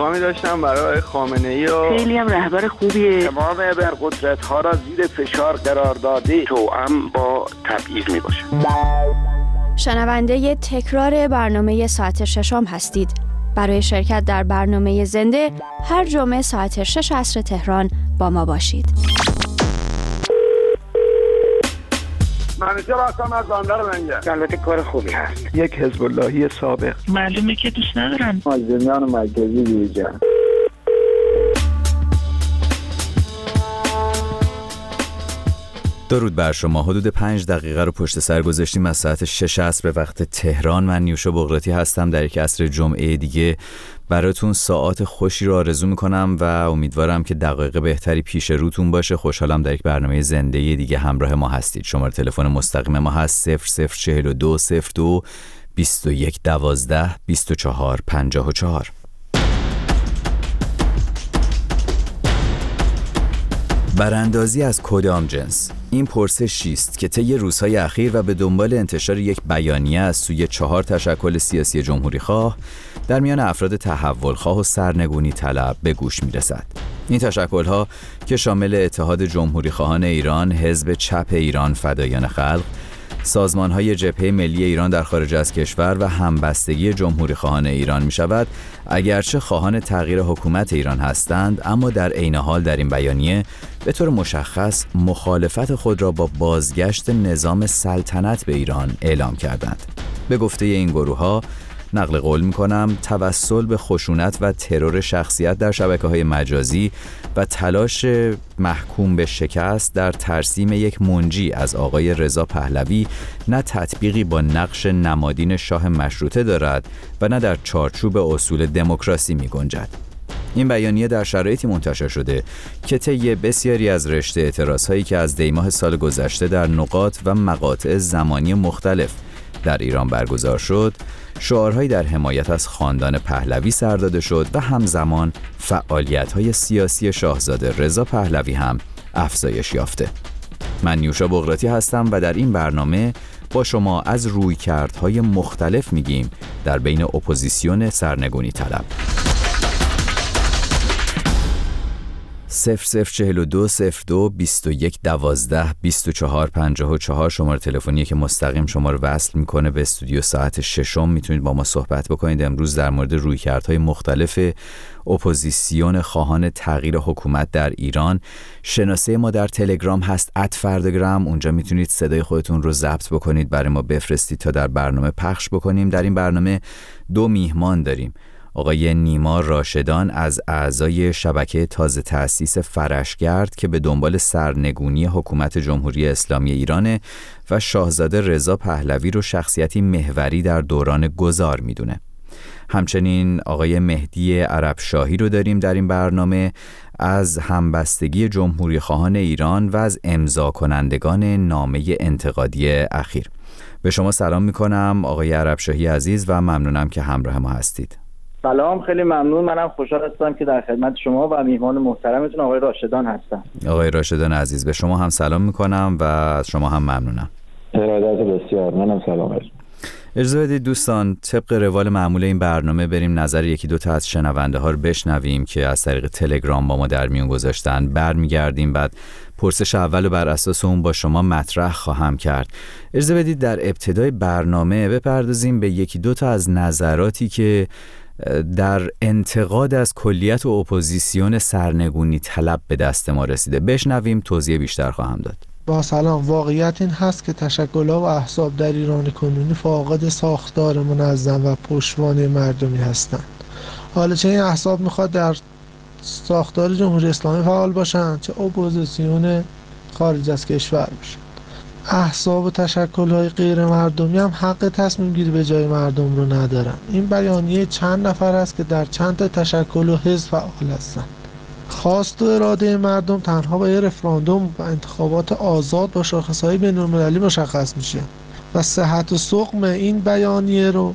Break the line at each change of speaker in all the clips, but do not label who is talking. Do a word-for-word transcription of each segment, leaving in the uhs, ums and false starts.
پیغامی داشتم برای خامنه‌ای و
خیلی هم رهبر خوبیه.
تمام ابرقدرت‌ها را زیر فشار قرار داده، توأم با تبعیض میباشه.
شنونده تکرار برنامه ساعت ششم هستید. برای شرکت در برنامه زنده هر جمعه ساعت شش عصر تهران با ما باشید.
منیجر هستم از بندر منگه. البته کار خوبی هست.
یک حزب اللهی سابق.
معلومه که دوست ندارن.
مازندران مرکزی بیرجان.
درود بر شما. حدود پنج دقیقه رو پشت سر گذاشتیم از ساعت شش عصر به وقت تهران. من نیوشا بغراتی هستم. در یک عصر جمعه دیگه براتون ساعات خوشی رو آرزو میکنم و امیدوارم که دقایق بهتری پیش روتون باشه. خوشحالم در یک برنامه زنده دیگه همراه ما هستید. شماره تلفن مستقیم ما هست صفر صفر چهل و دو صفر دو بیست و یک دوازده بیست و چهار پنجاه و چهار. براندازی از کدام جنس؟ این پرسشی است که طی روزهای اخیر و به دنبال انتشار یک بیانیه از سوی چهار تشکل سیاسی جمهوریخواه در میان افراد تحولخواه و سرنگونی طلب به گوش میرسد. این تشکل‌ها که شامل اتحاد جمهوریخواهان ایران، حزب چپ ایران فدایان خلق، سازمان‌های جبهه ملی ایران در خارج از کشور و همبستگی جمهوریخواهان ایران می‌شود، اگرچه خواهان تغییر حکومت ایران هستند، اما در عین حال در این بیانیه به طور مشخص مخالفت خود را با بازگشت نظام سلطنت به ایران اعلام کردند. به گفته این گروه‌ها، نقل قول می‌کنم، توسل به خشونت و ترور شخصیت در شبکه‌های مجازی و تلاش محکوم به شکست در ترسیم یک منجی از آقای رضا پهلوی نه تطبیقی با نقش نمادین شاه مشروطه دارد و نه در چارچوب اصول دموکراسی می‌گنجد. این بیانیه در شرایطی منتشر شده که طی بسیاری از رشته اعتراض‌هایی که از دیماه سال گذشته در نقاط و مقاطع زمانی مختلف در ایران برگزار شد، شعارهایی در حمایت از خاندان پهلوی سر داده شد و همزمان فعالیت‌های سیاسی شاهزاده رضا پهلوی هم افزایش یافته. من نیوشا بغراتی هستم و در این برنامه با شما از رویکردهای مختلف میگیم در بین اپوزیسیون سرنگونی طلب. صفر صفر چهل و دو صفر دو بیست و یک دوازده بیست و چهار پنجاه و چهار شماره تلفنیه که مستقیم شما رو وصل میکنه به استودیو ساعت ششم. میتونید با ما صحبت بکنید امروز در مورد رویکردهای مختلف اپوزیسیون خواهان تغییر حکومت در ایران. شناسه ما در تلگرام هست ات فردگرام. اونجا میتونید صدای خودتون رو ضبط بکنید برای ما بفرستید تا در برنامه پخش بکنیم. در این برنامه دو میهمان داریم. آقای نیما راشدان از اعضای شبکه تازه تأسیس فرشگرد که به دنبال سرنگونی حکومت جمهوری اسلامی ایرانه و شاهزاده رضا پهلوی رو شخصیتی محوری در دوران گذار میدونه. همچنین آقای مهدی عربشاهی رو داریم در این برنامه از همبستگی جمهوری خواهان ایران و از امضا کنندگان نامه انتقادی اخیر. به شما سلام میکنم آقای عربشاهی عزیز و ممنونم که همراه ما هستید.
سلام، خیلی ممنون. منم خوشحال هستم که در خدمت شما و میهمان محترمتون آقای راشدان هستم.
آقای راشدان عزیز، به شما هم سلام میکنم و از شما هم ممنونم.
ارادت بسیار. منم سلام عرض.
اجازه بدید دوستان طبق روال معمول این برنامه بریم نظر یکی دو تا از شنونده ها رو بشنویم که از طریق تلگرام با ما در میون گذاشتن. برمیگردیم بعد پرسش اول رو بر اساس اون با شما مطرح خواهم کرد. اجازه بدید در ابتدای برنامه بپردازیم به یکی دو تا از نظراتی که در انتقاد از کلیت و اپوزیسیون سرنگونی طلب به دست ما رسیده. بشنویم، توضیح بیشتر خواهم داد.
با سلام. واقعیت این هست که تشکل‌ها و احزاب در ایران کنونی فاقد ساختار منظم و پشتوانه مردمی هستند. حالا چه این احزاب میخواد در ساختار جمهوری اسلامی فعال باشند چه اپوزیسیون خارج از کشور باشند. احزاب و تشکل‌های غیر مردمی هم حق تصمیم گیری به جای مردم رو ندارن. این بیانیه چند نفر است که در چند تا تشکل و حزب فعال هستند. خواست و اراده مردم تنها با یه رفراندوم و انتخابات آزاد با شاخص‌های بین‌المللی مشخص میشه و صحت و سقم این بیانیه رو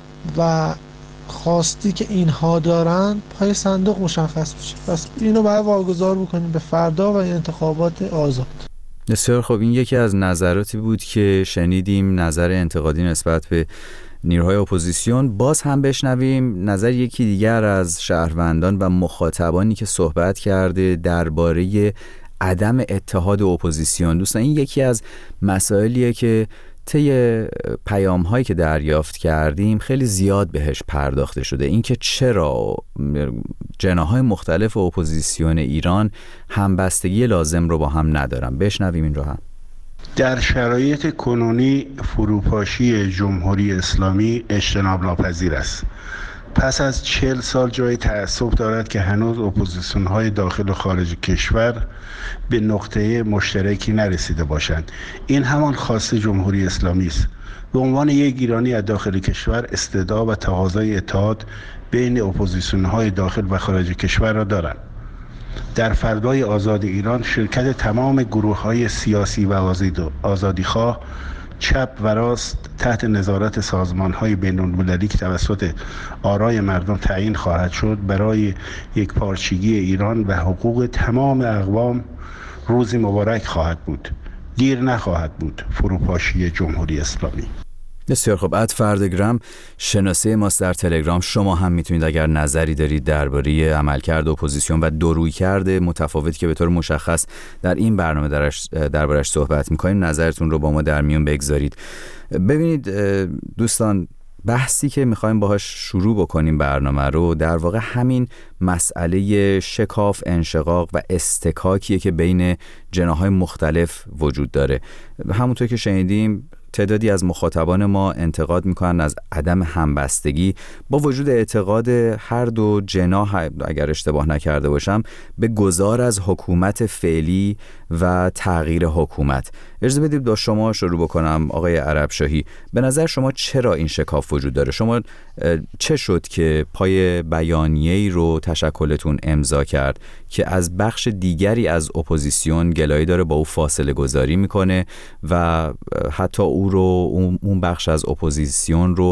و خواستی که اینها دارن پای صندوق مشخص میشه. پس اینو باید واگذار بکنیم به فردا و انتخابات آزاد.
بسیار خوب. این یکی از نظراتی بود که شنیدیم، نظر انتقادی نسبت به نیروهای اپوزیسیون. باز هم بشنویم نظر یکی دیگر از شهروندان و مخاطبانی که صحبت کرده درباره عدم اتحاد اپوزیسیون. دوستان این یکی از مسائلیه که طی پیام هایی که دریافت کردیم خیلی زیاد بهش پرداخته شده، اینکه چرا جناح‌های مختلف اپوزیسیون ایران همبستگی لازم رو با هم ندارن. بشنویم این رو هم.
در شرایط کنونی فروپاشی جمهوری اسلامی اجتناب ناپذیر است. پس از چهل سال جای تأسف دارد که هنوز اپوزیسیون‌های داخل و خارج کشور به نقطه مشترکی نرسیده باشند. این همان خواست جمهوری اسلامی است. به عنوان یک ایرانی از داخل کشور استعداد و تقاضای اتحاد بین اپوزیسیون‌های داخل و خارج کشور را دارند. در فردای آزاد ایران شرکت تمام گروه‌های سیاسی و آزادیخواه چپ و راست تحت نظارت سازمان‌های بین‌المللی که توسط آرای مردم تعیین خواهد شد برای یکپارچگی ایران و حقوق تمام اقوام روزی مبارک خواهد بود. دیر نخواهد بود فروپاشی جمهوری اسلامی.
بسیار خب. ات فردگرام شناسه ماست در تلگرام. شما هم میتونید اگر نظری دارید درباره عملکرد اپوزیسیون و دو رویکرد متفاوتی که به طور مشخص در این برنامه درش دربارش صحبت میکنیم نظرتون رو با ما در میون بگذارید. ببینید دوستان، بحثی که میخوایم باهاش شروع بکنیم برنامه رو در واقع همین مسئله شکاف، انشقاق و استکاکیه که بین جناح‌های مختلف وجود داره. همونطور که شنیدیم تعدادی از مخاطبان ما انتقاد میکنن از عدم همبستگی با وجود اعتقاد هر دو جناح، اگر اشتباه نکرده باشم، به گذار از حکومت فعلی و تغییر حکومت. اجازه بدید با شما شروع بکنم آقای عربشاهی. به نظر شما چرا این شکاف وجود داره؟ شما چه شد که پای بیانیه‌ای رو تشکلتون امضا کرد که از بخش دیگری از اپوزیسیون گلایه داره با او فاصله گذاری میکنه و حتی او رو اون بخش از اپوزیسیون رو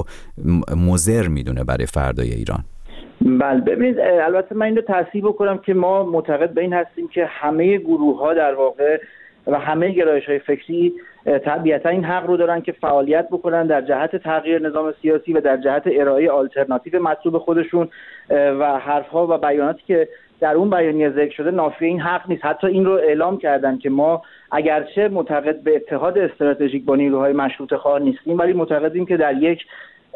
مضر میدونه برای فردای ایران؟
بله ببینید، البته من این رو تصحیح بکنم که ما معتقد به این هستیم که همه گروه ها در واقع و همه گرایش های فکری طبیعتا این حق رو دارن که فعالیت بکنن در جهت تغییر نظام سیاسی و در جهت ارائه آلترناتیو مطلوب خودشون و حرفها و بیاناتی که در اون بیانیه ذکر شده نافی این حق نیست. حتی این رو اعلام کردن که ما اگرچه معتقد به اتحاد استراتژیک با نیروهای مشروطه خواه نیستیم، ولی معتقدیم که در یک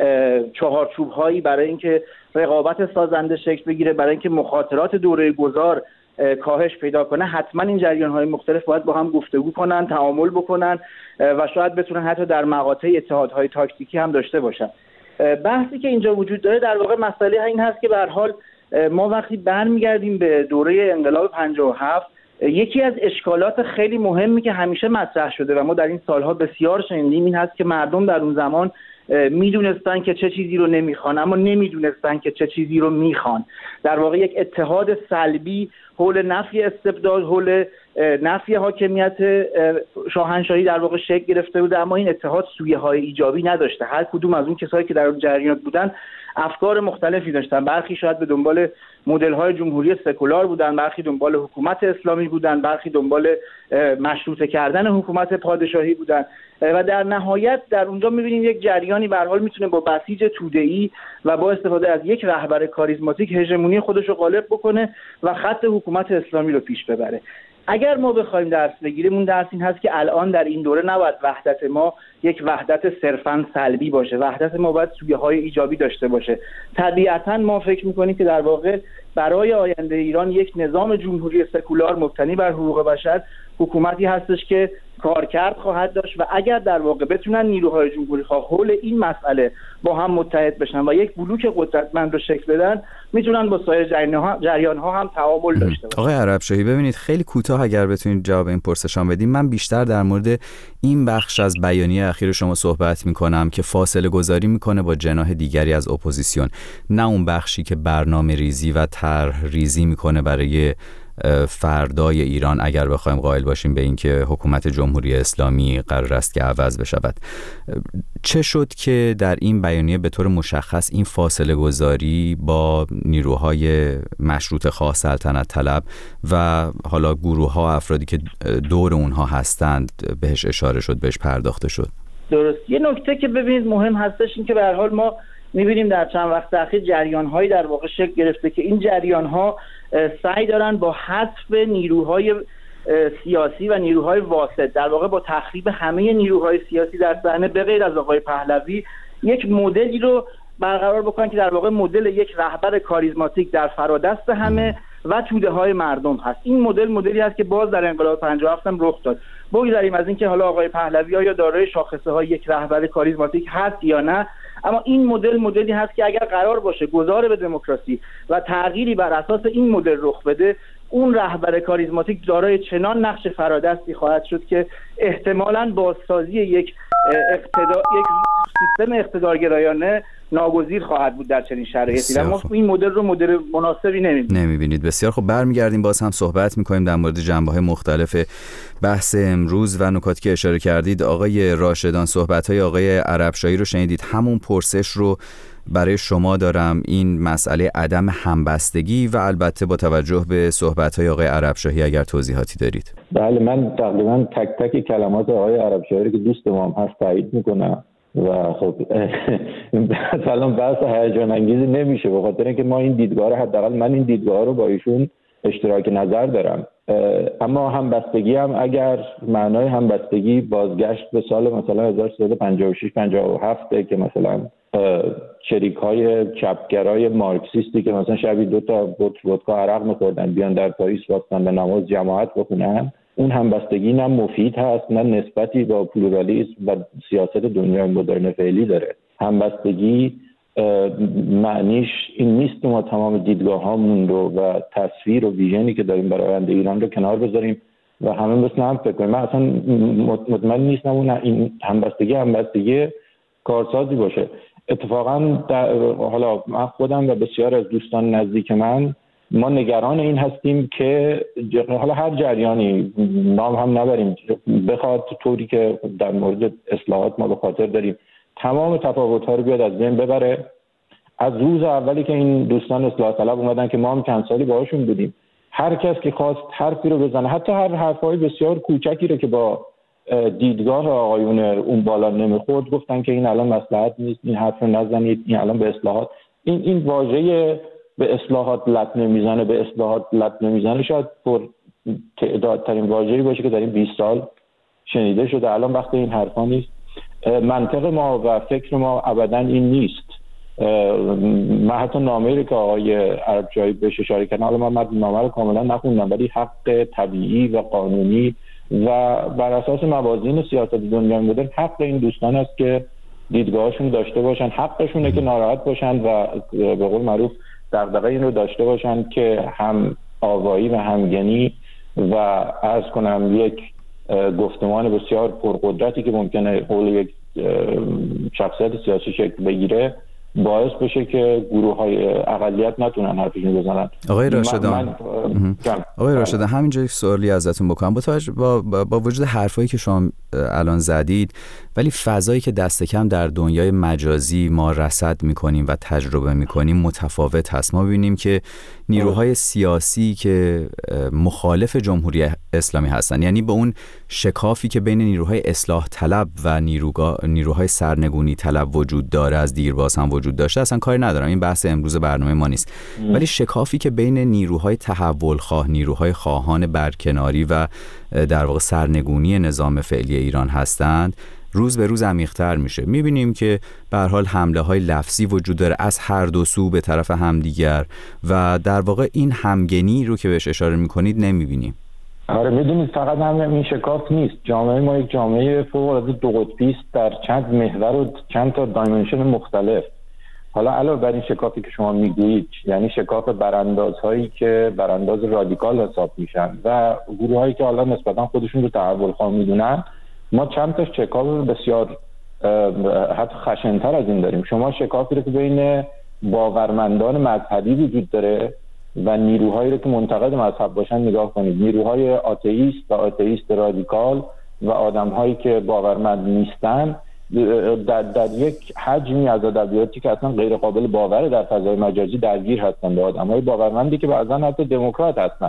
چهارچوب هایی برای اینکه رقابت سازنده شکل بگیره، برای اینکه مخاطرات دوره گذار کاهش پیدا کنه، حتما این جریان های مختلف باید با هم گفتگو کنن، تعامل بکنن و شاید بتونن حتی در مقاطع اتحادهای تاکتیکی هم داشته باشن. بحثی که اینجا وجود داره در واقع مسئله این هست که به هر حال ما وقتی برمیگردیم به دوره انقلاب پنجاه و هفت، یکی از اشکالات خیلی مهمی که همیشه مطرح شده و ما در این سالها بسیار شنیدیم این هست که مردم در اون زمان میدونستن که چه چیزی رو نمیخوان، اما نمیدونستن که چه چیزی رو میخوان. در واقع یک اتحاد سلبی حول نفی استبداد، حول نفی حاکمیت شاهنشاهی در واقع شکل گرفته بوده، اما این اتحاد سویه های ایجابی نداشته. هر کدوم از اون کسایی که در اون جریانات بودن افکار مختلفی داشتن. برخی شاید به دنبال مدل های جمهوری سکولار بودن، برخی دنبال حکومت اسلامی بودن، برخی دنبال مشروطه کردن حکومت پادشاهی بودن و در نهایت در اونجا می‌بینیم یک جریانی به هر حال میتونه با بسیج توده‌ای و با استفاده از یک رهبر کاریزماتیک هژمونی خودش رو غالب بکنه و خط حکومت اسلامی رو پیش ببره. اگر ما بخوایم درس بگیریم، اون درس این هست که الان در این دوره نباید وحدت ما یک وحدت صرفاً سلبی باشه. وحدت ما باید سویه‌های ایجابی داشته باشه. طبیعتاً ما فکر می‌کنیم که در واقع برای آینده ایران یک نظام جمهوری سکولار مبتنی بر حقوق بشر حکومتی هستش که کارکرد خواهد داشت و اگر در واقع بتونن نیروهای جمهوری خواه حول این مسئله با هم متحد بشن و یک بلوک قدرتمند رو شکل بدن، میتونن با سایر جریان ها هم تعامل داشته باشن.
آقای عربشاهی، ببینید خیلی کوتاه اگر بتونید جواب این پرسشام بدیم. من بیشتر در مورد این بخش از بیانیه اخیر شما صحبت میکنم که فاصله گذاری میکنه با جناح دیگری از اپوزیسیون، نه اون بخشی که برنامه ریزی و طرح ریزی میکنه برای فردای ایران اگر بخوایم قائل باشیم به اینکه حکومت جمهوری اسلامی قرار است که عوض بشود. چه شد که در این بیانیه به طور مشخص این فاصله گذاری با نیروهای مشروطه خواه، سلطنت طلب و حالا گروه ها، افرادی که دور اونها هستند بهش اشاره شد، بهش پرداخته شد؟
درست. یه نکته که ببینید مهم هستش این که به هر حال ما می‌بینیم در چند وقت اخیر جریان‌هایی در واقع شکل گرفته که این جریان‌ها سعی دارن با حذف نیروهای سیاسی و نیروهای واسط، در واقع با تخریب همه نیروهای سیاسی در صحنه به غیر از آقای پهلوی، یک مدلی رو برقرار بکنن که در واقع مدل یک رهبر کاریزماتیک در فرادست همه و توده های مردم هست. این مدل مدلی هست که باز در انقلاب پنجاه و هفت هم رخ داد. بگذاریم از اینکه حالا آقای پهلوی آیا دارای شاخصه های یک رهبر کاریزماتیک هست یا نه، اما این مدل مدلی هست که اگر قرار باشه گذار به دموکراسی و تغییری بر اساس این مدل رخ بده، اون رهبر کاریزماتیک دارای چنان نقش فرادستی خواهد شد که احتمالاً بازسازی یک اقتدار یک سیستم اقتدارگرایانه ناگزیر خواهد بود در چنین شرایطی و ما این مدل رو مدل مناسبی نمی‌بینیم.
نمی‌بینید. بسیار خب، برمیگردیم باز هم صحبت می‌کنیم در مورد جنبه‌های مختلف بحث امروز و نکاتی که اشاره کردید. آقای راشدان، صحبت‌های آقای عربشاهی رو شنیدید. همون پرسش رو برای شما دارم، این مسئله عدم همبستگی و البته با توجه به صحبت‌های آقای عربشاهی اگر توضیحاتی دارید.
بله، من تقریبا تک تک کلمات آقای عربشاهی که دوست ما هم هست تایید میکنم و خب مثلا بحث هیجان انگیزی نمیشه به خاطر اینکه ما این دیدگاه رو، حداقل من این دیدگاه رو با ایشون اشتراک نظر دارم. اما همبستگی هم اگر معنای همبستگی بازگشت به سال مثلا هزار و سیصد و پنجاه و شش پنجاه و هفت که مثلا شریک های چپگرای مارکسیستی که مثلا شبی دو تا بطر ودکا عرق می‌خوردن بیان در پاریس واسطن به نماز جماعت بخونن، اون همبستگی نه مفید هست نه نسبتی با پلورالیسم و سیاست دنیای مدرن فعلی داره. همبستگی معنیش این نیست که ما تمام دیدگاه هامون رو و تصویر و ویژنی که داریم برای آینده ایران رو کنار بذاریم و همه مثل هم فکر کنیم. من اصلا مطمئن نیستم اون این همبستگی همبستگی کارسازی باشه. اتفاقا حالا من خودم و بسیار از دوستان نزدیک من ما نگران این هستیم که حالا هر جریانی نام هم نبریم بخواد طوری که در مورد اصلاحات ما به خاطر داریم تمام تفاوت‌ها رو بیاد از بین ببره. از روز اولی که این دوستان اصلاح طلب اومدن که ما هم چند سالی باهاشون بودیم، هر کس که خواست حرفی رو بزنه، حتی هر حرفای بسیار کوچکی رو که با دیدگاه آقایون اون بالا نمیخورد، گفتن که این الان مصلحت نیست، این حرف رو نزنید، این الان به اصلاحات، این این واژه به اصلاحات لط نمیزنه، به اصلاحات لط نمیزنه شاید پر تعدادترین واژه‌ای باشه که در این بیست سال شنیده شده. الان وقت این حرفا نیست. منطق ما و فکر ما ابداً این نیست. من حتی نامه‌ای که آقای عربشاهی بهش اشاره کردن، حالا من نامه رو کاملا نخوندم، ولی حق طبیعی و قانونی و بر اساس موازین سیاست دنیای مدرن حق این دوستان است که دیدگاهشون داشته باشن، حقشونه که ناراحت باشن و به قول معروف دغدغه این رو داشته باشن که هم آوایی و همگنی و عرض کنم یک گفتمان بسیار پرقدرتی که ممکنه حول یک شخصیت سیاسی شکل بگیره باعث بشه که گروه های اقلیت نتونن حرفشون بزنن.
آقای راشدان، آقای راشدان همینجا یک سوالی ازتون بکنم. با توجه با, با وجود حرفایی که شما الان زدید، ولی فضایی که دست کم در دنیای مجازی ما رصد میکنیم و تجربه میکنیم متفاوت هست. ما ببینیم که نیروهای سیاسی که مخالف جمهوری اسلامی هستن، یعنی به اون شکافی که بین نیروهای اصلاح طلب و نیروگاه نیروهای سرنگونی طلب وجود داره، از دیرباز هم وجود داشته، اصلا کاری ندارم، این بحث امروز برنامه ما نیست. ام. ولی شکافی که بین نیروهای تحول خواه، نیروهای خواهان برکناری و در واقع سرنگونی نظام فعلی ایران هستند روز به روز عمیق‌تر میشه. میبینیم که به هر حال حمله های لفظی وجود داره از هر دو سو به طرف همدیگر و در واقع این همگنی رو که بهش اشاره میکنید نمیبینیم.
آره میدونید فقط هم این شکاف نیست. جامعه ما یک جامعه فوق‌العاده دو قطبی است در چند محور و چند تا دایمنشن مختلف. حالا علاوه بر این شکافی که شما میگویید، یعنی شکاف براندازهایی که برانداز رادیکال حساب میشن و گروهایی که حالا نسبتا خودشون رو تحول خواه میدونن، ما چند تا شکاف بسیار حتی خشن‌تر از این داریم. شما شکافی رو که بین باورمندان مذهبی وجود داره و نیروهایی رو که منتقد مذهب باشن نگاه کنید. نیروهای آتئیست و آتئیست رادیکال و آدم‌هایی که باورمند نیستن در, در یک حجمی از ادبیاتی که اصلا غیر قابل باوره در فضای مجازی درگیر هستن با آدم‌های باورمندی که بعضا حتی دموکرات هستن.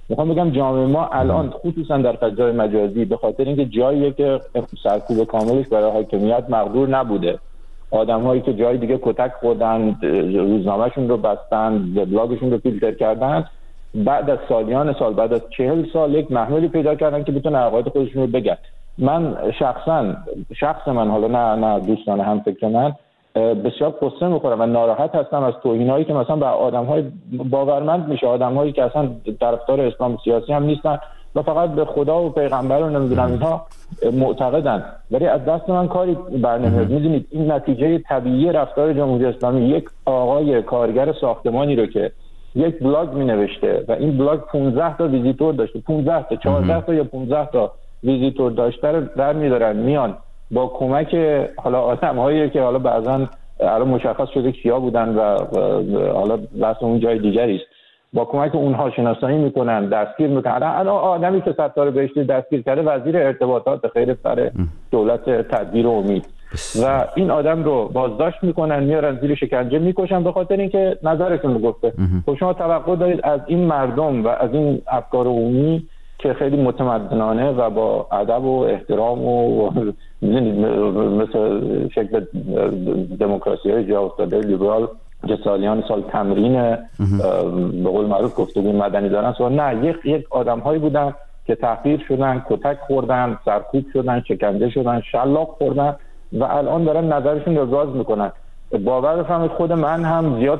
میخوام بگم جامعه ما الان خصوصا در فضای مجازی به خاطر اینکه جاییه که سرکوب کاملش برای حاکمیت مقدور نبوده، آدم‌هایی که جای دیگه کتک خوردن، روزنامه‌شون رو بستن، وبلاگشون رو فیلتر کردن، بعد از سالیان سال، بعد از چهل سال یک محمولی پیدا کردن که بتونه عقاید خودشون رو بگن. من شخصا شخص من حالا نه نه دوستان هم فکر من بسیار قصه میخورم و ناراحت هستم از توهینایی که مثلا به آدم‌های باورمند میشه، آدم‌هایی که اصلا طرفدار اسلام سیاسی هم نیستن و فقط به خدا و پیغمبر و نمیدونم اینها معتقدن، ولی از دست من کاری برنمیاد. میدونید این نتیجه طبیعی رفتار جمهوری اسلامی. یک آقای کارگر ساختمانی رو که یک بلاگ مینوشته و این بلاگ پانزده تا ویزیتور داشته، پانزده تا چهارده تا یا پانزده تا ویزیتور داشته رو در میدارن، میان با کمک حالا آدم‌هایی که حالا بعضن الان مشخص شده کیا بودن و حالا بحث اون جای دیگری است، با کمک اونها شناسایی میکنن، دستگیر میکنن. الان آدمی که ستاره بهشتی دستگیر کرده وزیر ارتباطات خیر سر دولت تدبیر و امید و این آدم رو بازداشت میکنن، میارن زیر شکنجه میکشن به خاطر اینکه نظرشون رو گفته. خب شما توقع دارید از این مردم و از این افکار عمومی که خیلی متمدنانه و با ادب و احترام و مثل شکل دموکراسی های جا افتاده لیبرال که سالیان سال تمرین به قول معروف گفتگو مدنی دارن، سوال نه، یک یک آدم هایی بودن که تحقیر شدن، کتک خوردن، سرکوب شدن، شکنجه شدن، شلاق خوردن و الان دارن نظرشون رو باز میکنن. باور بفرمایید خود من هم زیاد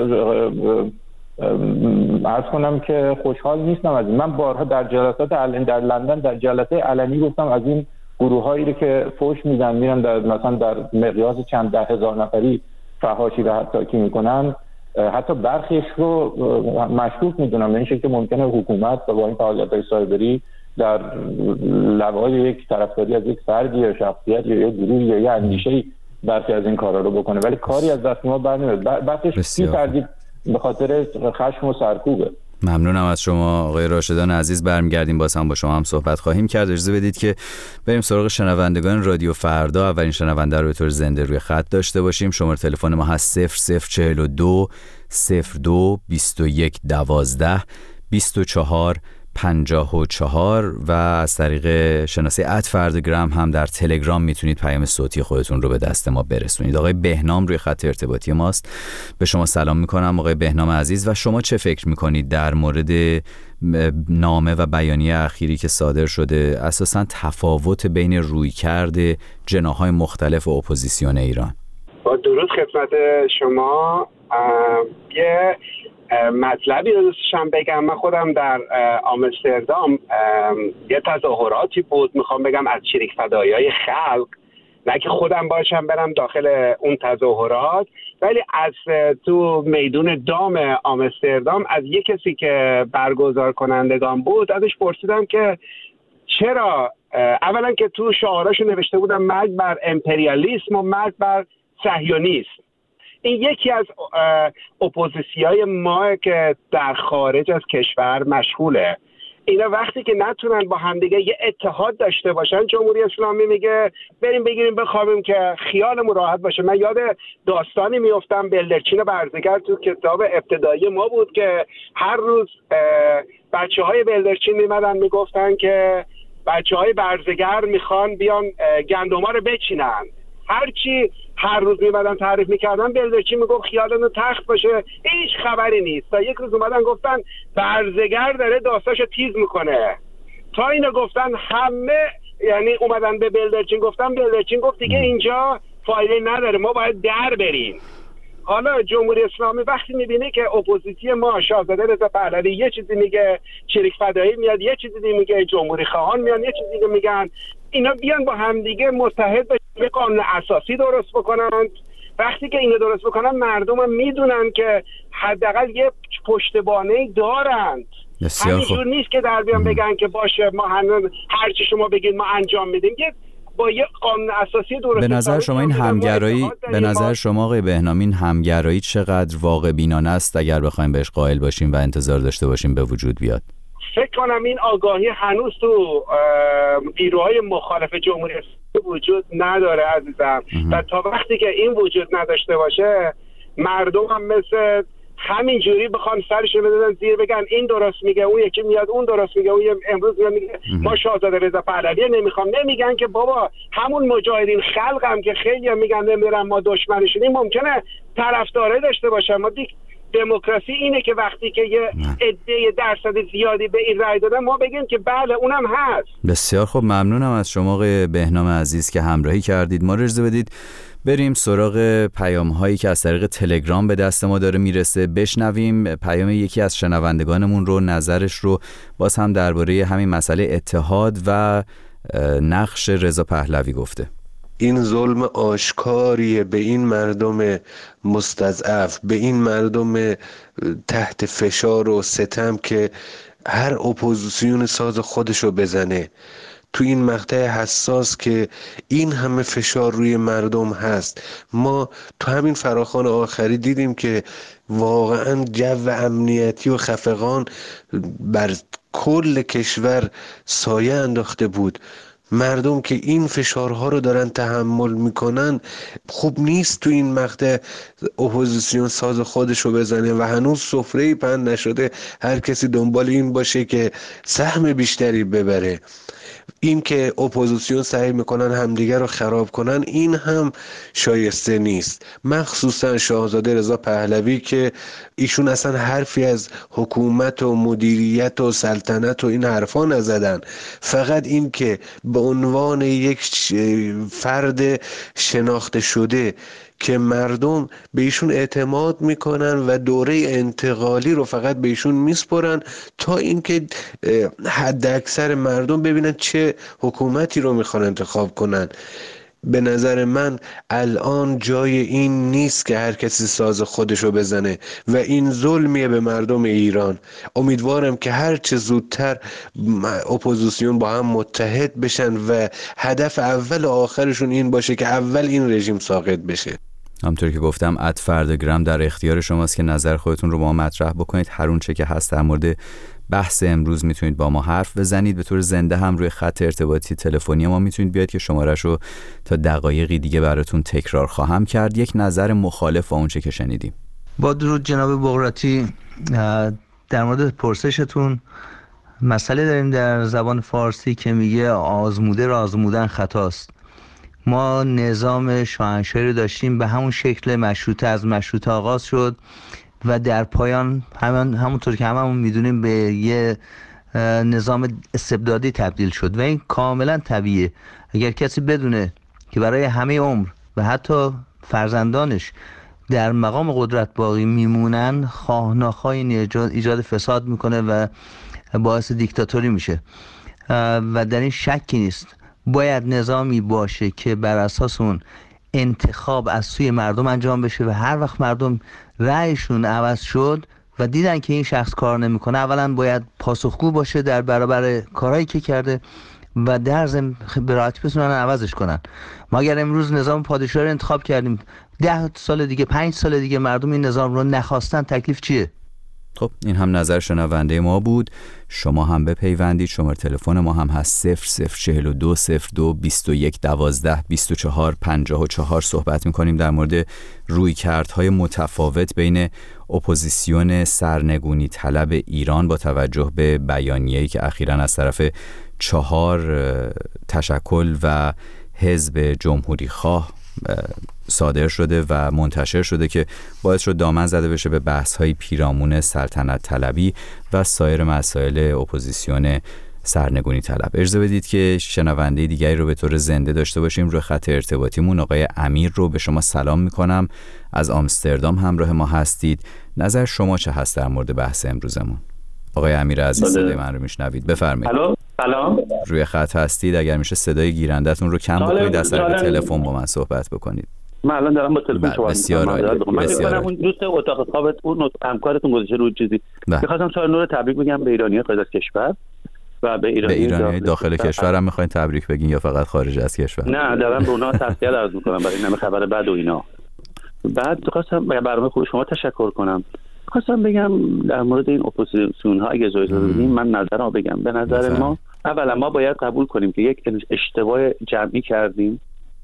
عرض کنم که خوشحال نیستم از این. من بارها در جلسات علنی در لندن در جلسه علنی گفتم از این گروه هایی که فوش میدن میرن در مثلا در مقیاس چند ده هزار نفری فحاشی و حتی میکنن، حتی برخیش رو مشکوک میدونم به این شکل که ممکنه حکومت با این فعالیت‌های سایبری در لوای یک طرفداری از یک فردی یا شخصیت یا یک گروه یا یک اندیشه‌ای برخی از این کارا رو بکنه، ولی کاری از دست ما برنمیاد. بعدش کی تردید به خاطر خشم و سرکوبه.
ممنونم از شما آقای راشدان عزیز. برمیگردیم باز هم با شما هم صحبت خواهیم کرد. اجازه بدید که بریم سراغ شنوندگان رادیو فردا. اولین شنونده رو به طور زنده روی خط داشته باشیم. شماره تلفن ما هست صفر صفر چهل و دو صفر دو بیست و یک دوازده بیست و چهار پنجاه و چهار و از طریق شناسه ات فرداگرام هم در تلگرام میتونید پیام صوتی خودتون رو به دست ما برسونید. آقای بهنام روی خط ارتباطی ماست. به شما سلام میکنم آقای بهنام عزیز و شما چه فکر میکنید در مورد نامه و بیانیه اخیری که صادر شده، اساساً تفاوت بین رویکرد جناح‌های مختلف اپوزیسیون ایران؟
با درود خدمت شما. یه مطلبی رو دوستشم بگم. من خودم در آمستردام یه تظاهراتی بود، میخوام بگم از چریک فدایی‌های خلق، نه که خودم باشم برم داخل اون تظاهرات، ولی از تو میدون دام آمستردام از یک کسی که برگزار کنندگان بود ازش پرسیدم که چرا اولا که تو شعاراشو نوشته بودم مرگ بر امپریالیسم و مرگ بر صهیونیسم. این یکی از اپوزیسیای ما که در خارج از کشور مشغوله. اینا وقتی که نتونن با همدیگه یه اتحاد داشته باشن، جمهوری اسلامی میگه بریم بگیریم بخوابیم که خیالمون راحت باشه. من یاد داستانی میافتم بلدرچین برزگر تو کتاب ابتدایی ما بود که هر روز بچه های بلدرچین میمدن میگفتن که بچه های برزگر میخوان بیان گندما رو بچینن. هرچی هر روز میمدن تعریف میکردن بلدرچین میگفت خیالتون تخت باشه، هیچ خبری نیست. تا یک روز اومدن گفتن برزگر داره داستاشو تیز میکنه. تا اینو گفتن همه، یعنی اومدن به بلدرچین گفتن، بلدرچین گفت دیگه اینجا فایده نداره، ما باید در بریم. حالا جمهوری اسلامی وقتی میبینه که اپوزیسیون ما شاهزاده رضا پهلوی یه چیزی میگه، چریک فدایی میاد یه چیزی میگه، جمهوری خواهان میان یه چیزی میگن، اینا بیان با همدیگه متحد بشن یه قانون اساسی درست بکنن. وقتی که اینو درست بکنن مردم هم میدونن که حداقل یه پشتوانه‌ای دارند. همینجور نیست که در بیان بگن که باشه ما هر چی شما بگید ما انجام میدیم. یه با یه قانون اساسی درست.
به نظر شما این همگرایی به نظر شما آقای بهنام این همگرایی چقدر واقع بینانه است اگر بخوایم بهش قائل باشیم و انتظار داشته باشیم به وجود بیاد؟
فکر کنم این آگاهی هنوز تو نیروهای مخالف جمهوری اسلامی وجود نداره عزیزم. و تا وقتی که این وجود نداشته باشه مردم هم مثل همینجوری بخوان سرشون بدن زیر بگن این درست میگه، اون یکی میاد اون درست میگه، اون امروز میاد میگه ما شاهزاده رضا پهلوی نمیخوام. نمیگن که بابا همون مجاهدین خلقم که خیلی میگن نمیرن ما دشمنشونیم، ممکنه طرفدارای داشته باشن. ما دیگه دموکراسی اینه که وقتی که یه عده درصد زیادی به این رأی دادن ما بگیم که بله اونم هست.
بسیار خوب، ممنونم از شما آقای بهنام عزیز که همراهی کردید. ما رو اجازه بدید بریم سراغ پیام هایی که از طریق تلگرام به دست ما داره میرسه. بشنویم پیام یکی از شنوندگانمون رو، نظرش رو باز هم درباره همین مسئله اتحاد و نقش رضا پهلوی گفته.
این ظلم آشکاریه به این مردم مستضعف، به این مردم تحت فشار و ستم که هر اپوزیسیون ساز خودشو بزنه تو این مقطع حساس که این همه فشار روی مردم هست. ما تو همین فراخوان آخری دیدیم که واقعا جو امنیتی و خفقان بر کل کشور سایه انداخته بود. مردم که این فشارها رو دارن تحمل میکنن، خوب نیست تو این مقطع اپوزیسیون ساز خودشو بزنه و هنوز سفره‌ای پهن نشده هر کسی دنبال این باشه که سهم بیشتری ببره. این که اپوزیسیون سعی میکنن همدیگر رو خراب کنن این هم شایسته نیست، مخصوصا شاهزاده رضا پهلوی که ایشون اصلا حرفی از حکومت و مدیریت و سلطنت و این حرفا نزدن. فقط این که به عنوان یک فرد شناخته شده که مردم به ایشون اعتماد میکنن و دوره انتقالی رو فقط به ایشون میسپرن تا اینکه حد اکثر مردم ببینن چه حکومتی رو میخوان انتخاب کنن. به نظر من الان جای این نیست که هر کسی ساز خودشو بزنه و این ظلمیه به مردم ایران. امیدوارم که هر چه زودتر اپوزیسیون با هم متحد بشن و هدف اول و آخرشون این باشه که اول این رژیم ساقط بشه.
همطور که گفتم ات فردگرام در اختیار شماست که نظر خودتون رو با ما مطرح بکنید. هر اون چه که هست در مورد بحث امروز میتونید با ما حرف بزنید. به طور زنده هم روی خط ارتباطی تلفنی ما میتونید بیاید که شماره‌اش رو تا دقایقی دیگه براتون تکرار خواهم کرد. یک نظر مخالف با اون چه که شنیدیم.
با درود جناب بغراتی، در مورد پرسشتون مسئله داریم در زبان فارسی که میگه آزموده را آزمودن خطاست. ما نظام شاهنشاهی رو داشتیم به همون شکل مشروطه، از مشروطه آغاز شد و در پایان همون همونطور که هممون میدونیم به یه نظام استبدادی تبدیل شد و این کاملا طبیعیه. اگر کسی بدونه که برای همه عمر و حتی فرزندانش در مقام قدرت باقی میمونن، خواه ناخواه این ایجاد فساد میکنه و باعث دیکتاتوری میشه و در این شکی نیست. باید نظامی باشه که بر اساس اون انتخاب از سوی مردم انجام بشه و هر وقت مردم رأیشون عوض شد و دیدن که این شخص کار نمیکنه، اولا باید پاسخگو باشه در برابر کارهایی که کرده و در ضمن به راحتی بتونن عوضش کنن. ما اگر امروز نظام پادشاهی رو انتخاب کردیم، ده سال دیگه، پنج سال دیگه مردم این نظام رو نخواستن، تکلیف چیه؟
خب این هم نظر شنونده ما بود. شما هم بپیوندید. شماره تلفن ما هم هست صفر صفر چهل و دو صفر دو بیست و یک دوازده بیست و چهار پنجاه و چهار. صحبت میکنیم در مورد رویکردهای متفاوت بین اپوزیسیون سرنگونی طلب ایران با توجه به بیانیه‌ای که اخیراً از طرف چهار تشکل و حزب جمهوری خواه صادر شده و منتشر شده که باعث شد دامن زده بشه به بحث‌های پیرامون سلطنت طلبی و سایر مسائل اپوزیسیون سرنگونی طلب. اجازه بدید که شنونده دیگری رو به طور زنده داشته باشیم. روی خط ارتباطیمون آقای امیر رو به شما سلام میکنم، از آمستردام همراه ما هستید. نظر شما چه هست در مورد بحث امروزمون؟ آقای امیر عزیز صدای من رو میشنوید؟ بفرمایید.
الو، سلام.
روی خط هستید، اگر میشه صدای گیرندتون رو کم بکنید، از طریق تلفن با من صحبت بکنید.
من الان دارم با تلفن صحبت
می‌کنم.
من فکر کنم اون دوست اتاق خوابت اون همکارتون گذاشته رو چیزی. می‌خواستم سال نو رو تبریک بگم به ایرانی‌های خارج از کشور و به ایرانی
به ایرانی داخل, داخل کشور هم می‌خواید تبریک بگین یا فقط خارج از کشور؟
نه، دارم به اونها تسلیت عرض می‌کنم برای این همه خبر بد و اینا. بعد خواستم برنامه خوب شما تشکر کنم. خواستم بگم در مورد این اپوزیسیون‌ها اگه اجازه بدین من نظرمو بگم. به نظر ما اولا ما باید قبول کنیم که یک اشتباه جمعی کردیم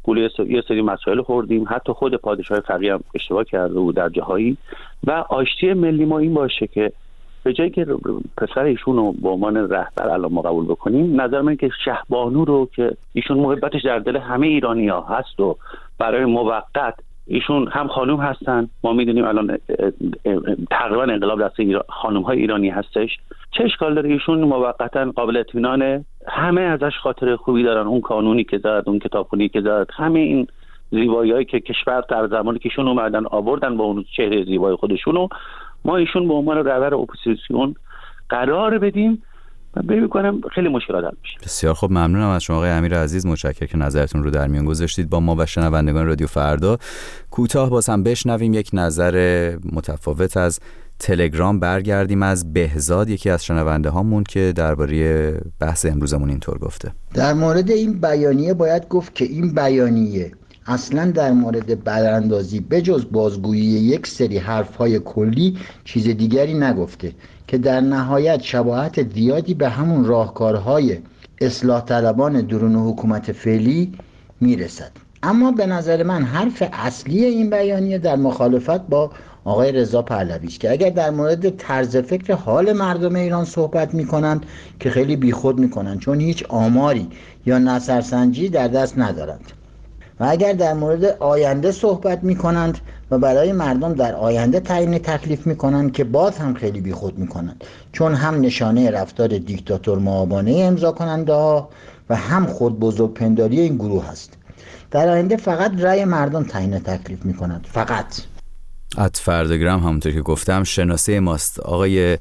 گلوی یه سری مسائل خوردیم، حتی خود پادشاه فقیه هم اشتباه کرده بود در جاهایی. و آشتی ملی ما این باشه که به جایی که پسر ایشون رو به عنوان رهبر الان ما قبول بکنیم، نظر من که شهبانو رو که ایشون محبتش در دل همه ایرانی‌ها هست و برای موقت ایشون هم خانوم هستن، ما میدونیم الان تقریبا انقلاب دست ایران خانوم‌های ایرانی هستش، چه اشکال داره ایشون موقتا قابل اطمینانه، همه ازش خاطره خوبی دارن، اون قانونی که زد، اون کتابخونی که زد، همه این زیبایی‌هایی که کشور در زمانی که ایشون اومدن آوردن با اون چهره زیبای خودشونو، ما ایشون به عنوان رهبر اپوزیسیون قرار بدیم و ببین کنم خیلی مشکلات حل میشه.
بسیار خوب، ممنونم از شما آقای امیر عزیز، متشکرم که نظرتون رو در میان گذاشتید با ما و شنوندگان رادیو فردا. کوتاه باز هم بشنویم یک نظر متفاوت از تلگرام. برگردیم از بهزاد، یکی از شنونده هامون که درباره بحث امروزمون اینطور گفته:
در مورد این بیانیه باید گفت که این بیانیه اصلا در مورد براندازی بجز بازگویی یک سری حرفهای کلی چیز دیگری نگفته که در نهایت شباهت زیادی به همون راهکارهای اصلاح طلبان درون حکومت فعلی میرسد. اما به نظر من حرف اصلی این بیانیه در مخالفت با آقای رضا پهلوی است که اگر در مورد طرز فکر حال مردم ایران صحبت میکنند که خیلی بیخود میکنند، چون هیچ آماری یا نظرسنجی در دست ندارند، و اگر در مورد آینده صحبت میکنند و برای مردم در آینده تعیین تکلیف میکنند که باز هم خیلی بیخود میکنند، چون هم نشانه رفتار دیکتاتور مآبانه امضا کننده ها و هم خود بزرگپنداری این گروه هست. در آینده فقط رأی مردم تعیین تکلیف میکنند، فقط.
ات فردگرام همونطور که گفتم شناسه ماست. آقای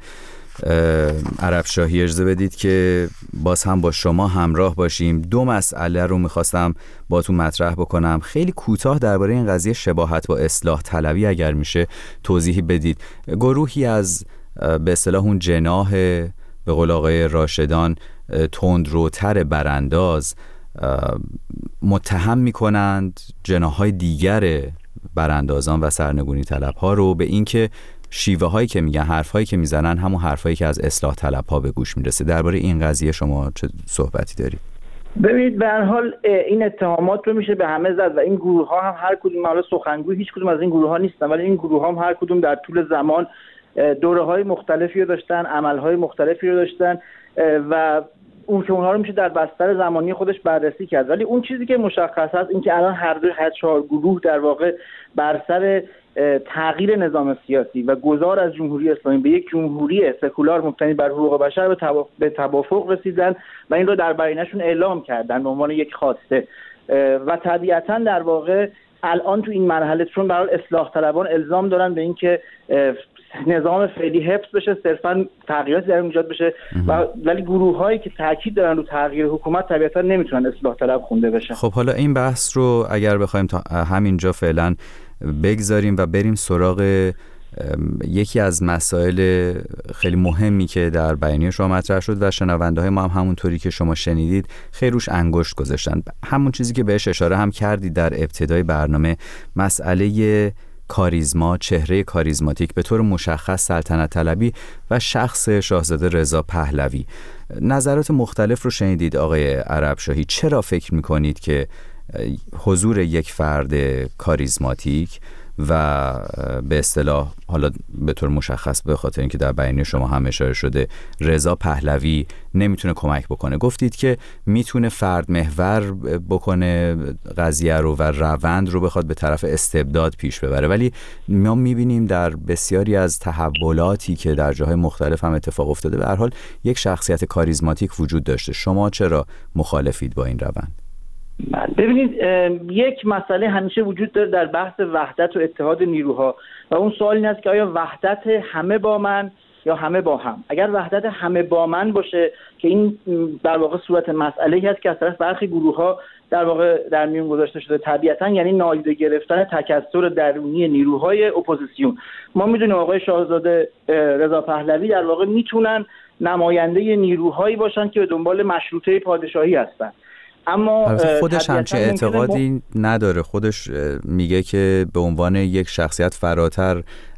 عربشاهی اجازه بدید که باز هم با شما همراه باشیم. دو مسئله رو میخواستم با تو مطرح بکنم، خیلی کوتاه درباره این قضیه شباهت با اصلاح طلبی اگر میشه توضیحی بدید. گروهی از به اصطلاح اون جناح به قول آقای راشدان تندروتر برانداز متهم میکنند جناح‌های دیگر براندازان و سرنگونی طلب‌ها رو به اینکه شیوه هایی که میگن، حرف هایی که میزنن همون حرف هایی که از اصلاح طلب ها به گوش میرسه. درباره این قضیه شما چه صحبتی دارید؟
ببینید به هر حال این اتهامات رو میشه به همه زد و این گروه ها هم هر کدوم، حالا سخنگوی هیچ کدوم از این گروه ها نیستن، ولی این گروه ها هم هر کدوم در طول زمان دوره های مختلفی رو داشتن، عمل های مختلفی رو داشتن و اون که اونها رو میشه در بستر زمانی خودش بررسی کرد. ولی اون چیزی که مشخص هست این که الان هر دو هر چهار گروه در واقع بر سر تغییر نظام سیاسی و گذار از جمهوری اسلامی به یک جمهوری سکولار مبتنی بر حقوق بشر به توافق رسیدن و این رو در بیانیه‌شون اعلام کردن به عنوان یک خواسته و طبیعتاً در واقع الان تو این مرحله چون برای اصلاح طلبان الزام دارن به اینکه نظام فعلی حفظ بشه، صرفاً تغییراتی در اون ایجاد بشه و ولی گروه‌هایی که تاکید دارن رو تغییر حکومت طبیعتاً نمیتونن اصلاح طلب خونده بشن.
خب حالا این بحث رو اگر بخوایم تا همینجا فعلا بگذاریم و بریم سراغ یکی از مسائل خیلی مهمی که در بیانیه شما مطرح شد و شنونده های ما هم همونطوری که شما شنیدید خیلی روش انگشت گذاشتن، همون چیزی که بهش اشاره هم کردید در ابتدای برنامه، مسئله کاریزما، چهره کاریزماتیک به طور مشخص سلطنت طلبی و شخص شاهزاده رضا پهلوی. نظرات مختلف رو شنیدید آقای عربشاهی، چرا فکر میکنید که حضور یک فرد کاریزماتیک و به اصطلاح حالا به طور مشخص به خاطر اینکه در بیانیه شما هم اشاره شده رضا پهلوی نمیتونه کمک بکنه، گفتید که میتونه فرد محور بکنه قضیه رو و روند رو بخواد به طرف استبداد پیش ببره، ولی ما میبینیم در بسیاری از تحولاتی که در جاهای مختلف هم اتفاق افتاده به هر حال یک شخصیت کاریزماتیک وجود داشته. شما چرا مخالفید با این روند؟
ببینید یک مسئله همیشه وجود داره در بحث وحدت و اتحاد نیروها و اون سوال این است که آیا وحدت همه با من یا همه با هم؟ اگر وحدت همه با من باشه که این در واقع صورت مسئله‌ای هست که از طرف برخی گروه‌ها در واقع در میون گذاشته شده، طبیعتاً یعنی نادیده گرفتن تکثر درونی نیروهای اپوزیسیون. ما میدونیم آقای شاهزاده رضا پهلوی در واقع میتونن نماینده نیروهایی باشن که به دنبال مشروطه پادشاهی هستن، اما
خودش همچین اعتقادی نداره. خودش میگه که به عنوان یک شخصیت فراتر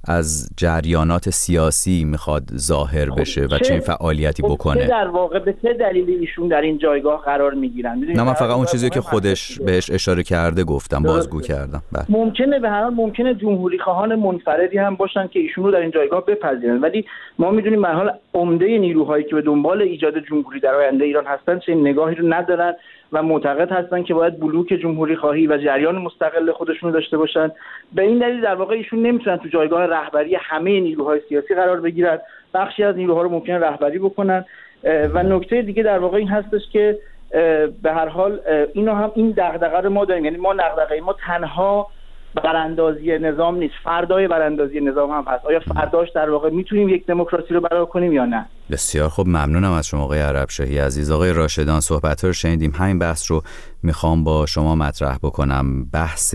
از جریانات سیاسی میخواد ظاهر بشه و چه فعالیتی بکنه؟
در واقع به چه دلیل ایشون در این جایگاه قرار میگیرن؟
نه من فقط اون چیزی که خودش بهش اشاره کرده گفتم، بازگو کردم. بله.
ممکنه به هر حال ممکنه جمهوری خواهان منفردی هم باشن که ایشون رو در این جایگاه بپذیرن، ولی ما میدونیم به هر حال عمده نیروهایی که به دنبال ایجاد جمهوری در آینده ایران هستن چه نگاهی رو ندارن و معتقد هستن که باید بلوک جمهوری خواهی و جریان مستقل خودشون رو داشته باشن. به این دلیل در واقع ایشون نمیتونن تو جایگاه رهبری همه نیروهای سیاسی قرار بگیرن، بخشی از نیروها رو ممکنه رهبری بکنن. و نکته دیگه در واقع این هستش که به هر حال اینو هم این دغدغه رو ما داریم، یعنی ما دغدغه ما تنها براندازی نظام نیست، فردای براندازی نظام هم هست. آیا فرداش در واقع میتونیم یک دموکراسی رو برپا کنیم یا نه؟
بسیار خوب، ممنونم از شما آقای عربشاهی عزیز. آقای راشدان صحبت‌ها رو شنیدیم، همین بحث رو میخوام با شما مطرح بکنم. بحث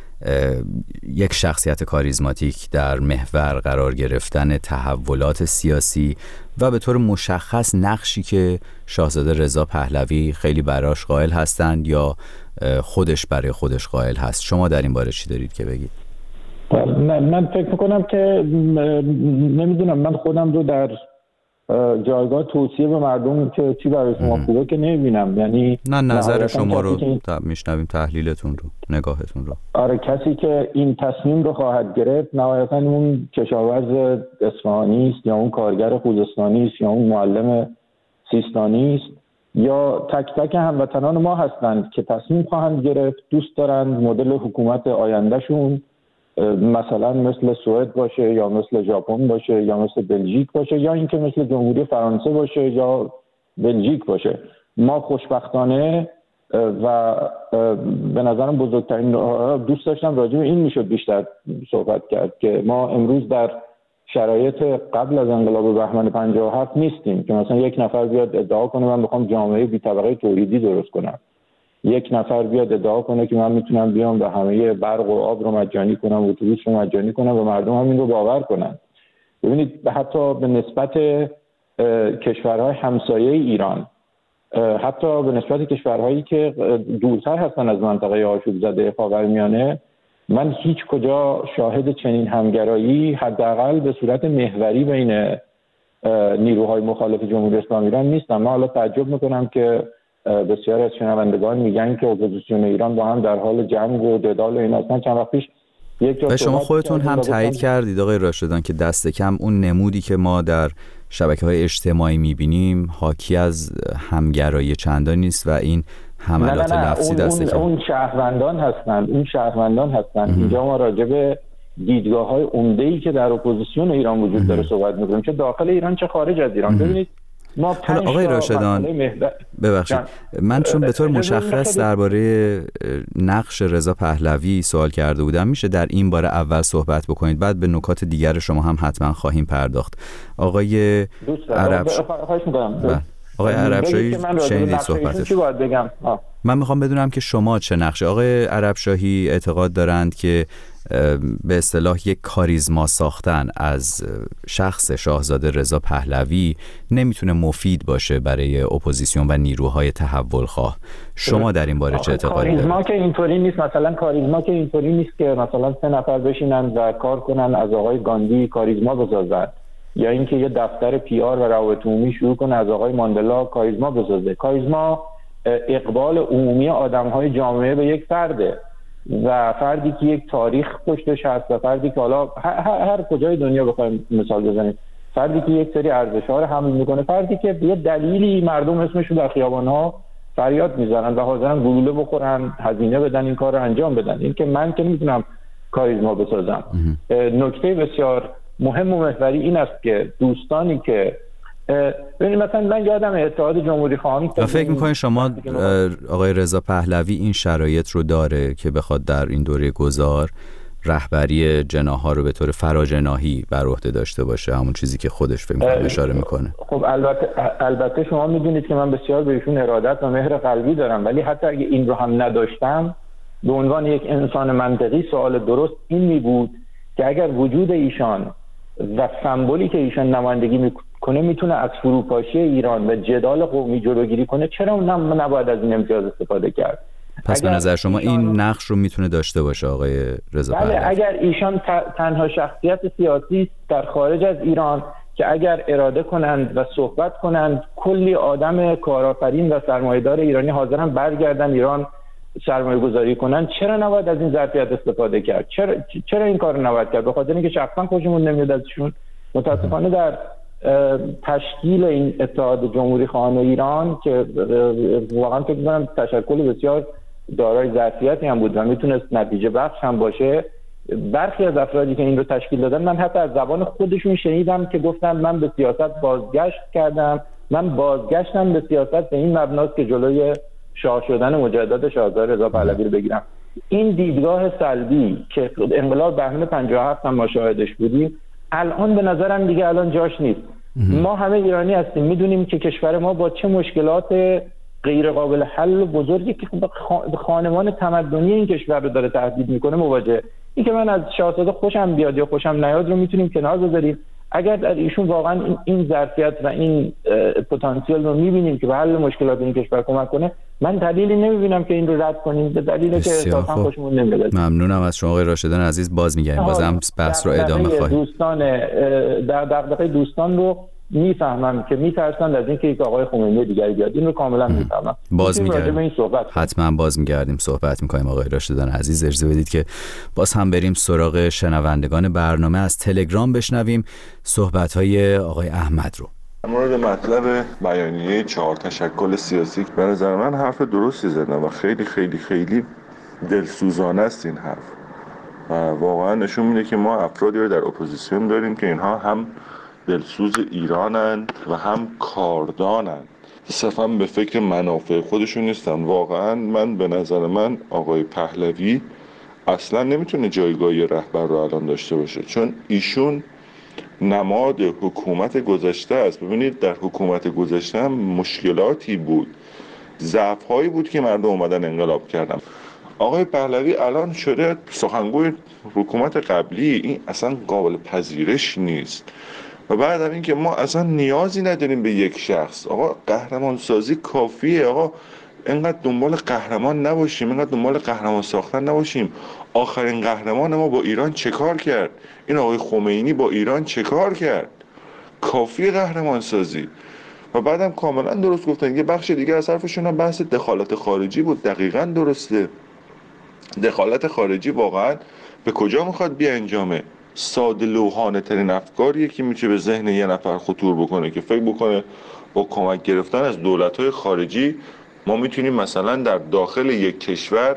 یک شخصیت کاریزماتیک در محور قرار گرفتن تحولات سیاسی و به طور مشخص نقشی که شاهزاده رضا پهلوی خیلی براش قائل هستند یا خودش برای خودش قائل هست. شما در این باره چی دارید که بگید؟
من, من فکر میکنم که نمیدونم، من خودم رو در جایگاه توصیه به مردم که چی برای شما خوبه که نمیبینم. یعنی
نه نظر شما رو که... میشنویم، تحلیلتون رو، نگاهتون رو.
آره، کسی که این تصمیم رو خواهد گرفت نهایتا اون کشاورز اصفهانی است یا اون کارگر خوزستانی است یا اون معلم سیستانی است یا تک تک هموطنان ما هستند که تصمیم خواهند گرفت، دوست دارند مدل حکومت آیندهشون مثلا مثل سوئد باشه یا مثل ژاپن باشه یا مثل بلژیک باشه یا اینکه مثل جمهوری فرانسه باشه یا بلژیک باشه. ما خوشبختانه و به نظرم بزرگترین دوست داشتم راجع به این میشد بیشتر صحبت کرد که ما امروز در شرایط قبل از انقلاب بهمن پنجاه و هفت نیستیم که مثلا یک نفر بیاد ادعا کنه من میخوام جامعه بی طبقه توحیدی درست کنم، یک نفر بیاد ادعا کنه که من میتونم بیام و همه برق و آب رو مجانی کنم، اتوبوس رو مجانی کنم و مردم هم این رو باور کنن. ببینید حتی به نسبت کشورهای همسایه ایران، حتی به نسبت کشورهایی که دورتر هستن از منطقه آشوب زده خاورمیانه، من هیچ کجا شاهد چنین همگرایی حداقل به صورت محوری بین نیروهای مخالف جمهوری اسلامی ایران نیستم. من حالا تعجب میکنم که بسیار از شنوندگان میگن که اپوزیسیون ایران با هم در حال جنگ و جدال و این اصلا. چند وقت پیش یک جا
و شما خودتون هم تایید کردید آقای راشدان که دست کم اون نمودی که ما در شبکه‌های اجتماعی می‌بینیم حاکی از همگرایی چندانی نیست و این حملات لفظی دست کم.
اون شهروندان هستند، اون شهروندان هستند. اینجا ما راجع به دیدگاه‌های عمده‌ای که در اپوزیسیون ایران وجود داره صحبت می‌کنیم، چه داخل ایران چه خارج از ایران. ببینید ما
آقای راشدان ببخشید من چون به طور مشخص درباره نقش رضا پهلوی سوال کرده بودم، میشه در این باره اول صحبت بکنید، بعد به نکات دیگر شما هم حتما خواهیم پرداخت. آقای عرب
خواهش می‌کنم.
آقای عربشاهی شنیدید صحبتش.
چی باید بگم؟ آه.
من میخوام بدونم که شما چه نقشه. آقای عربشاهی اعتقاد دارند که به اصطلاح یک کاریزما ساختن از شخص شاهزاده رضا پهلوی نمیتونه مفید باشه برای اپوزیسیون و نیروهای تحول خواه. شما در این باره چه اعتقادی دارید؟
کاریزما که اینطوری نیست، مثلا کاریزما که اینطوری نیست که مثلا سه نفر بشینن و کار کنن از آقای گاندی کاریزما بسازن، یا اینکه یه دفتر پی آر و روابط عمومی شروع کنه از آقای ماندلا کاریزما بسازه. کاریزما اقبال عمومی آدم‌های جامعه به یک فرده و فردی که یک تاریخ پشتش هست و فردی که حالا هر, هر کجای دنیا بخوایم مثال بزنیم، فردی که یک سری ارزش‌ها رو حمل میکنه، فردی که به دلیلی مردم اسمش رو در خیابان‌ها فریاد میزنن و حاضرن گلوله بخورن، هزینه بدن این کار رو انجام بدن. این که من که میتونم کاریزما بسازم. نکته بسیار مهم و محوری این است که دوستانی که ببینید مثلا من یادم اتحاد جمهوری خواهان
فکر می‌کنید شما آقای رضا پهلوی این شرایط رو داره که بخواد در این دوره گذار رهبری جناح‌ها رو به طور فراجناحی بر عهده داشته باشه، همون چیزی که خودش فکر می‌کنه اشاره می‌کنه؟
خب البته البته شما می‌دونید که من بسیار بهشون ارادت و مهر قلبی دارم، ولی حتی اگه این رو هم نداشتم به عنوان یک انسان منطقی سوال درست این می بود که اگر وجود ایشان و سمبولی که ایشان نمایندگی میکنه میتونه از فروپاشی ایران و جدال قومی جلوگیری کنه، چرا اون نباید از این امتیاز استفاده کرد؟
پس به نظر شما این نقش رو میتونه داشته باشه آقای رضا پهلوی؟
بله، اگر ایشان تنها شخصیت سیاسی در خارج از ایران که اگر اراده کنند و صحبت کنند کلی آدم کارآفرین و سرمایه‌دار ایرانی حاضرن برگردن ایران سرمایه گذاری کنن، چرا نباید از این ظرفیت استفاده کرد؟ چرا چرا این کار نباید کرد؟ به خاطر اینکه شخصا خوشمون نمیاد ازشون. متاسفانه در تشکیل این اتحاد جمهوری خواهان ایران که واقعا فکر می‌کنم تشکل بسیار دارای ظرفیتی هم بود و میتونست نتیجه بخش هم باشه، برخی از افرادی که این رو تشکیل دادن من حتی از زبان خودشون شنیدم که گفتن من به سیاست بازگشت کردم، من بازگشتم به سیاست به این مبناست که جلوی شاه شدن مجدد شاهزاده رضا پهلوی رو بگیرم. این دیدگاه سلبی که انقلاب بهمن پنجاه و هفت هم ما شاهدش بودیم الان به نظرم دیگه الان جاش نیست. ما همه ایرانی هستیم، میدونیم که کشور ما با چه مشکلات غیر قابل حل و بزرگی که خانمان تمدنی این کشور رو داره تهدید میکنه مواجه. این که من از شاهزاده خوشم بیاد یا خوشم نیاد رو میتونیم کنار بذاریم. اگر در ایشون واقعا این ظرفیت و این پتانسیل رو میبینیم که به حل مشکلات این کشور کمک کنه، من دلیلی نمیبینم که این رو رد کنیم، به دلیلی که اصلا خوشمون نمیاد.
ممنونم از شما آقای راشدان عزیز. باز میگردیم، بازم بحث رو ادامه خواهیم.
دوستان در دغدغه دوستان رو میفهمم که میترسند از اینکه یک آقای خمینی دیگری بیاد، این رو کاملا میفهمم.
باز میگردیم، حتما باز میگردیم صحبت میکنیم. آقای راشدان عزیز اجازه بدید که باز هم بریم سراغ شنوندگان برنامه. از تلگرام بشنویم صحبت های آقای احمد رو.
در مورد مطلب بیانیه چهار تشکل سیاسی به نظر من حرف درستی زدن و خیلی خیلی خیلی دلسوزانه است این حرف و واقعا نشون میده که ما افرادی رو در اپوزیسیون داریم که اینها هم دلسوز ایرانند و هم کاردانند، صرفا به فکر منافع خودشون نیستن. واقعا من به نظر من آقای پهلوی اصلا نمیتونه جایگاهی رهبر رو الان داشته باشه، چون ایشون نماد حکومت گذشته است. ببینید در حکومت گذشته هم مشکلاتی بود، ضعف‌هایی بود که مردم اومدن انقلاب کردن. آقای پهلوی الان شده سخنگوی حکومت قبلی، این اصلا قابل پذیرش نیست. و بعد از اینکه ما اصلا نیازی نداریم به یک شخص، آقا قهرمان سازی کافیه. آقا اینقدر دنبال قهرمان نباشیم، اینقدر دنبال قهرمان ساختن نباشیم. آخرین قهرمان ما با ایران چه کار کرد؟ این آقای خمینی با ایران چه کار کرد؟ کافی قهرمان سازی. و بعدم کاملا درست گفتن، یه بخش دیگه از حرفشون هم بحث دخالت خارجی بود. دقیقاً درسته. دخالت خارجی واقعا به کجا میخواد بیانجامه؟ ساده لوحانه ترین افکاریه که میشه به ذهن یه نفر خطور بکنه که فکر بکنه با کمک گرفتن از دولت‌های خارجی ما میتونیم مثلا در داخل یک کشور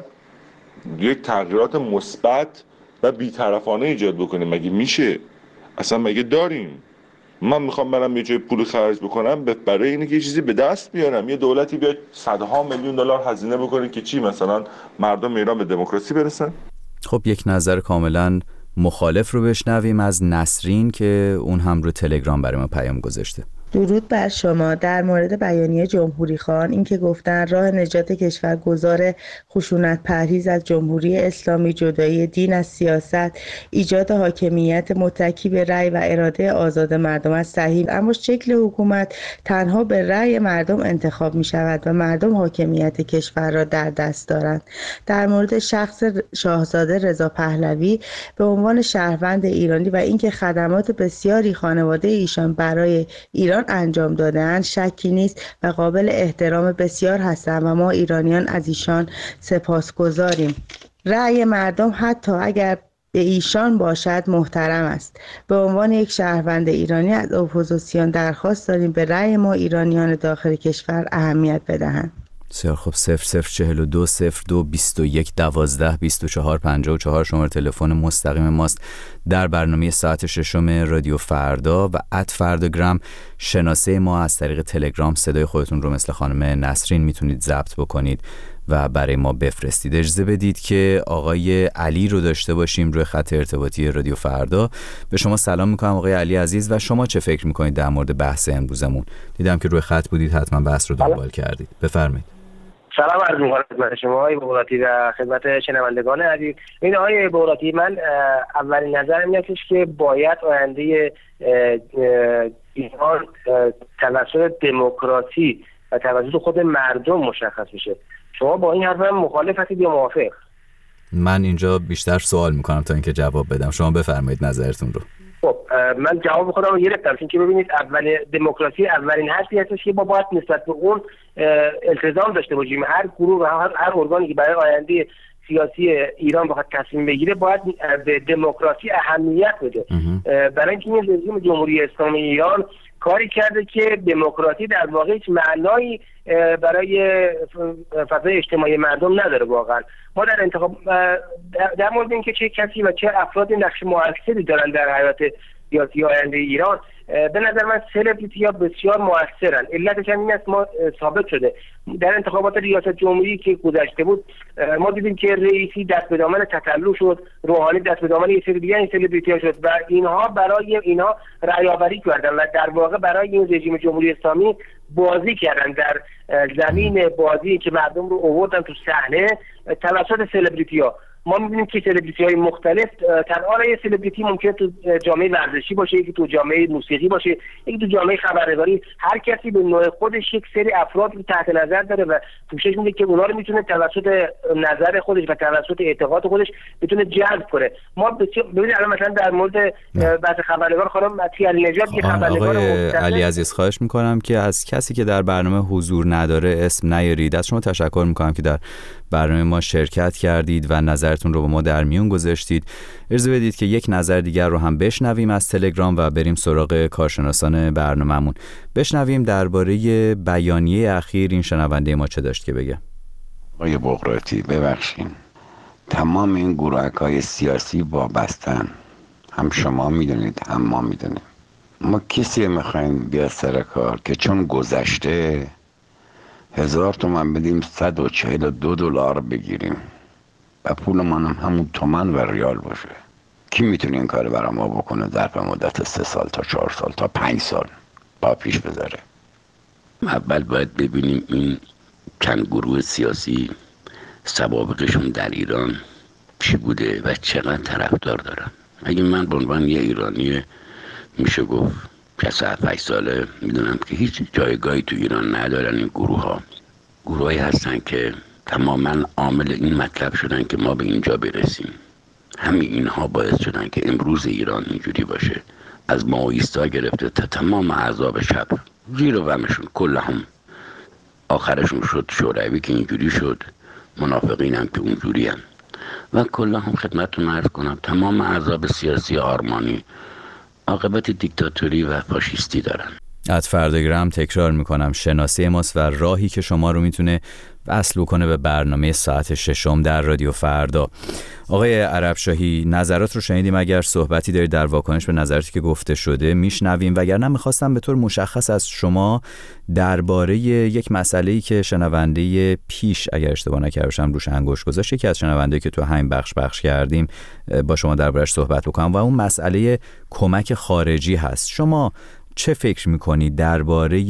یک تغییرات مثبت و بی‌طرفانه ایجاد بکنیم. مگه میشه؟ اصلا مگه داریم؟ من میخوام برم یه جای پول خرج بکنم برای اینکه یه چیزی به دست بیارم، یه دولتی بیاد صدها میلیون دلار هزینه بکنه که چی؟ مثلا مردم ایران به دموکراسی برسن؟
خب یک نظر کاملا مخالف رو بشنویم از نسرین که اون هم رو تلگرام برای ما پیام گذاشته.
درود بر شما. در مورد بیانیه جمهوری خواهان این که گفتن راه نجات کشور گذار خشونت پرهیز از جمهوری اسلامی، جدایی دین از سیاست، ایجاد حاکمیت متکی به رأی و اراده آزاد مردم است صحیح، اما شکل حکومت تنها به رأی مردم انتخاب می شود و مردم حاکمیت کشور را در دست دارند. در مورد شخص شاهزاده رضا پهلوی به عنوان شهروند ایرانی و اینکه خدمات بسیاری خانواده ایشان برای ایران انجام داده‌اند شکی نیست و قابل احترام بسیار هستند و ما ایرانیان از ایشان سپاسگزاریم. رأی مردم حتی اگر به ایشان باشد محترم است. به عنوان یک شهروند ایرانی از اپوزیسیون درخواست داریم به رأی ما ایرانیان داخل کشور اهمیت بدهند.
بسیار خب. صفر صفر چهل و دو صفر دو بیست و یک دوازده بیست و چهار پنجاه و چهار شماره تلفن مستقیم ماست در برنامه ساعت ششم رادیو فردا و ات فرداگرام شناسه ما از طریق تلگرام. صدای خودتون رو مثل خانم نسرین میتونید ضبط بکنید و برای ما بفرستید. اجازه بدید که آقای علی رو داشته باشیم روی خط ارتباطی رادیو فردا. به شما سلام میکنم آقای علی عزیز و شما چه فکر میکنید در مورد بحث امروزمون؟ دیدم که روی خط بودید، حتما بحث رو دنبال کردید. بفرمایید.
سلام عرض می‌کنم خدمت شما آقای بغراتی و خدمت شنوندگان عزیز. این آقای بغراتی، من اولین نظرم اینه که باید آینده ایران توسط دموکراسی و توسط خود مردم مشخص بشه. شما با این حرف مخالف هستید یا موافق؟
من اینجا بیشتر سوال میکنم تا اینکه جواب بدم. شما بفرمایید نظرتون رو.
خب من جواب خودم رو گرفتم، چون که ببینید اول دموکراسی اولین حرفی هستش که ما باید نسبت به اون التزام داشته باشیم. هر گروه و هر, هر ارگانی که برای آینده سیاسی ایران بخواد تصمیم بگیره باید به دموکراسی اهمیت بده. برای اینکه این رژیم جمهوری اسلامی ایران کاری کرده که دموکراسی در واقع هیچ معنایی برای فضای اجتماعی مردم نداره. واقعا ما در انتخاب در مورد اینکه چه کسی و چه افرادی نقش مؤثری دارن در حیات سیاسی آینده ایران، به نظر من سلبریتی ها بسیار مؤثرن. علتش هم این است، ما ثابت شده در انتخابات ریاست جمهوری که گذشته بود ما دیدیم که رئیسی دست به دامن تطلع شد، روحانی دست به دامن یه سری دیگه این سلبریتی ها شد و اینها برای اینها رأی آوری کردن و در واقع برای این رژیم جمهوری اسلامی بازی کردن در زمین بازی که مردم رو آوردن تو صحنه توسط سلبریتی ها. ما می‌بینیم که سلبریتی های مختلف، تنها یه سلبریتی ممکنه تو جامعه ورزشی باشه، یکی تو جامعه موسیقی باشه، یکی تو جامعه خبرنگاری، هر کسی به نوع خودش یک سری افراد رو تحت نظر داره و پوشش میده که اونا رو میتونه توسط نظر خودش و توسط اعتقاد خودش بتونه جذب کنه. ما ببینید الان مثلا در مورد بحث خبرنگار خانم علی نژاد که خبرنگار
علی عزیز خواهش می‌کنم که از کسی که در برنامه حضور نداره اسم نیارید. از شما تشکر می‌کنم که در برنامه ما شرکت کردید و نظرتون رو با ما در میون گذاشتید. اجازه بدید که یک نظر دیگر رو هم بشنویم از تلگرام و بریم سراغ کارشناسان برنامه‌مون. بشنویم درباره بیانیه اخیر این شنونده ما چه داشت که بگه.
آقای بغراتی ببخشید، تمام این گروه‌های سیاسی وابستن، هم شما میدونید هم ما میدونیم. ما کسی میخوایم بیاد سر کار که چون گذشته هزار تومن بدیم صد و چهل و دو دلار بگیریم و پولمان هم همون تومن و ریال باشه. کی میتونه این کار برای ما بکنه ظرف مدت سه سال تا چهار سال تا پنج سال با پیش بذاره؟ اول باید ببینیم این چند گروه سیاسی سوابقشون در ایران چی بوده و چقدر طرفدار دارن. اگه من به عنوان یه ایرانی میشه گفت شصت و هفت ساله میدونم که هیچ جایگاهی تو ایران ندارن این گروه ها. گروهایی هستن که تماما عامل این مطلب شدن که ما به اینجا برسیم. همین اینها باعث شدن که امروز ایران اینجوری باشه، از مائیستا گرفته تا تمام احزاب شب زیر و غمشون کل هم آخرشون شد شوروی که اینجوری شد، منافقین هم که اونجوری هم و کل هم خدمتتون عرض کنم تمام احزاب سیاسی آرمانی عاقبت دیکتاتوری و فاشیستی دارن.
از فرداگرام تکرار میکنم شناسی ماست و راهی که شما رو میتونه وصل بکنه به برنامه ساعت ششم در رادیو فردا. آقای عربشاهی نظرات رو شنیدیم، اگر صحبتی دارید در واکنش به نظراتی که گفته شده میشنویم، وگرنه میخواستم به طور مشخص از شما درباره یک مسئله‌ای که شنونده پیش اگر اشتباه نکرده باشم روش انگشت گذاشت، یکی از شنونده‌ای که تو همین بخش بخش کردیم با شما دربارش صحبت بکنم و اون مسئله کمک خارجی هست. شما چه فکر میکنید درباره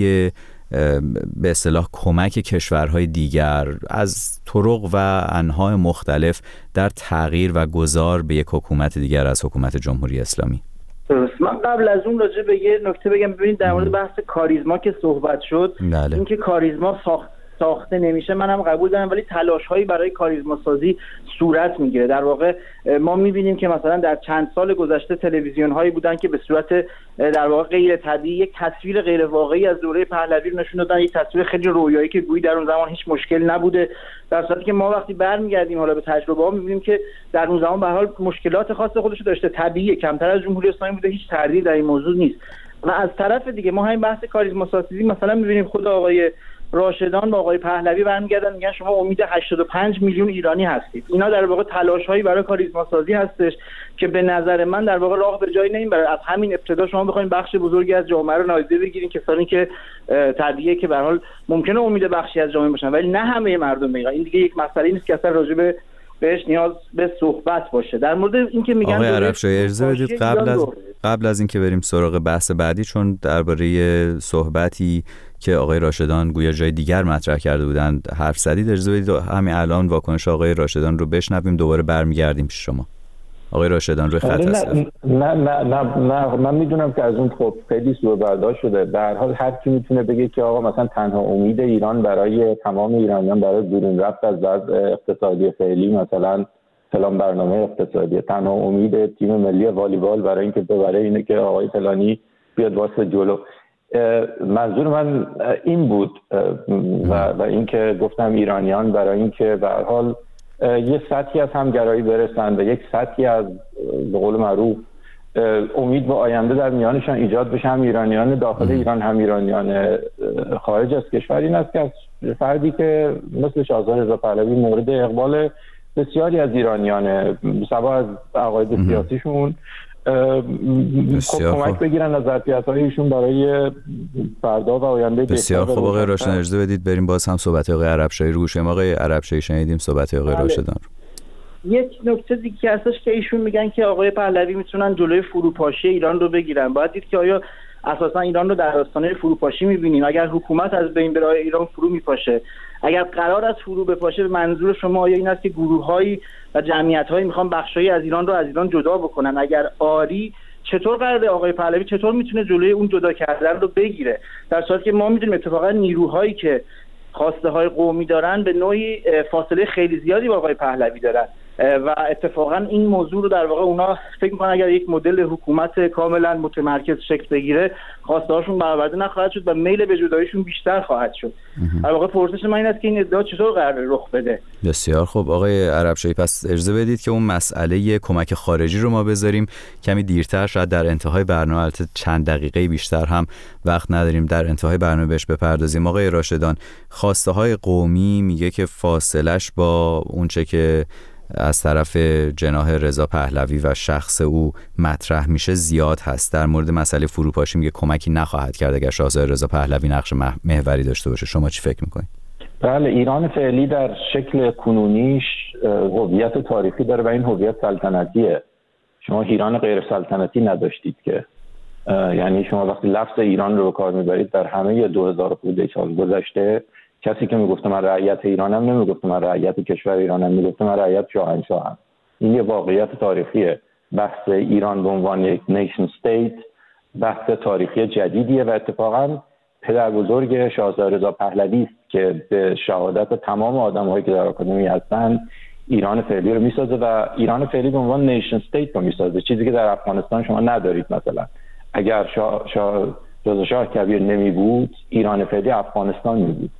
به اصطلاح کمک کشورهای دیگر از طرق و انواع مختلف در تغییر و گذار به یک حکومت دیگر از حکومت جمهوری اسلامی؟
من قبل از اون راجع به یه نکته بگم. ببینید در مورد بحث کاریزما که صحبت شد،
بله.
اینکه کاریزما ساخت ساخته نمیشه منم قبول دارم، ولی تلاش‌هایی برای کاریزما سازی صورت میگیره. در واقع ما می‌بینیم که مثلا در چند سال گذشته تلویزیون‌هایی بودن که به صورت در واقع غیر طبیعی یک تصویر غیر واقعی از دوره پهلوی رو نشون دادن، یک تصویر خیلی رویایی که گویی در اون زمان هیچ مشکل نبوده، در صورتی که ما وقتی برمیگردیم حالا به تجربه‌ها می‌بینیم که در اون زمان به هر حال مشکلات خاص خودش داشته، طبیعیه، کمتر از جمهوری اسلامی بوده، هیچ تردیدی در این موضوع نیست. و از طرف دیگه ما همین بحث کاریزما سازی مثلا می‌بینیم خود آقای راشدان با آقای پهلوی برمیگردن میگن شما امید هشتاد و پنج میلیون ایرانی هستید. اینا در واقع تلاش‌هایی برای کاریزما سازی هستش که به نظر من در واقع راه به جایی نمیبره. از همین ابتدا شما بخواید بخش بزرگی از جامعه رو نادیده بگیرین، کسانی که طبیعیه که به هر حال ممکنه امید بخشی از جامعه باشن ولی نه همه مردم میگن. این دیگه یک مسئله نیست که اصلا راجع به بهش نیاز به صحبت باشه. در مورد اینکه میگن
آقای عربشاهی اجازه بدید قبل از قبل از اینکه بریم سراغ بحث بعدی، چون درباره صحبتی که آقای راشدان گویا جای دیگر مطرح کرده بودند حرف زدید، اجازه بدید همین الان واکنش آقای راشدان رو بشنویم، دوباره برمیگردیم پیش شما. آقای راشدان روی خط هستن.
نه نه نه نه من میدونم که از اون خب خیلی سوء برداشت شده. به هر حال هر کی میتونه بگه که آقا مثلا تنها امید ایران برای تمام ایرانیان برای بیرون رفت از وضع اقتصادی فعلی مثلا فلان برنامه اقتصادی، تنها امید تیم ملی والیبال برای اینکه ببره اینه که آقای فلانی بیاد واسه جلو. منظور من این بود و و اینکه گفتم ایرانیان برای اینکه به هر حال یه سطحی از همگرایی برسن و یک سطحی از به قول معروف امید به آینده در میانشان ایجاد بشه، هم ایرانیان داخل ایران هم ایرانیان خارج از کشور. این است که از فردی که مثل شاهزاده رضا پهلوی مورد اقبال بسیاری از ایرانیان سوا از عقاید سیاسیشون کمک بگیرن از ظرفیت‌های ایشون برای فردا و آینده.
بسیار خوب آقای راشدان، اجازه بدید بریم باز هم صحبت آقای عربشاهی رو گوشیم. آقای عربشاهی شنیدیم صحبت آقای راشدان رو.
یک نکته دیگه هستش که ایشون میگن که آقای پهلوی میتونن جلوی فروپاشی ایران رو بگیرن. باید دید که آیا اساسا ایران رو در آستانه فروپاشی میبینیم؟ اگر حکومت از بین بره ایران فرو میپاشه. اگر قرار است فرو بپاشه، منظور شما آیا این است که گروه‌هایی و جمعیت‌هایی میخوان بخشایی از ایران رو از ایران جدا بکنن؟ اگر آری، چطور قراره آقای پهلوی چطور میتونه جلوی اون جدا کردن رو بگیره؟ در صورتی که ما میدونیم اتفاقا نیروهایی که خواسته های قومی دارن به نوعی فاصله خیلی زیادی با آقای پهلوی دارن و اتفاقا این موضوع رو در واقع اونا فکر میکنن اگر یک مدل حکومت کاملا متمرکز شکل بگیره، خواسته هاشون برآورده نخواهد شد و میل به جداییشون بیشتر خواهد شد. در واقع پرسش من این است که این ادعا چطور قراره رخ بده؟
بسیار خوب آقای عربشاهی، پس اجازه بدید که اون مسئله کمک خارجی رو ما بذاریم کمی دیرتر، شاید در انتهای برنامه، البته چند دقیقه بیشتر هم وقت نداریم، در انتهای برنامه بهش بپردازیم. آقای راشدان، خواسته های قومی میگه که فاصلش با اون چه که از طرف جناح رضا پهلوی و شخص او مطرح میشه زیاد هست. در مورد مسئله فروپاشی میگه کمکی نخواهد کرد اگر شاهزاده رضا پهلوی نقش محوری داشته باشه. شما چی فکر میکنید؟
بله، ایران فعلی در شکل کنونیش هویت تاریخی داره و این هویت سلطنتیه. شما ایران غیر سلطنتی نداشتید که، یعنی شما وقتی لفظ ایران رو به کار میبرید در همه دو هزار سال گذشته، کسی که میگفته من رعیت ایرانم نمیگفته من رعیت کشور ایرانم، میگفته من رعیت شاهنشاهم. این یه واقعیت تاریخیه. بحث ایران به عنوان یک نیشن استیت بحث تاریخی جدیدیه و اتفاقا پدر بزرگ شاهزاده رضا پهلوی است که به شهادت تمام آدم‌هایی که در آکادمی هستن ایران فعلی رو میسازه و ایران فعلی به عنوان نیشن استیت رو میسازه، چیزی که در افغانستان شما ندارید. مثلا اگر شاه شاه رضا شاه کبیر نمی بود، ایران فعلی افغانستان می بود.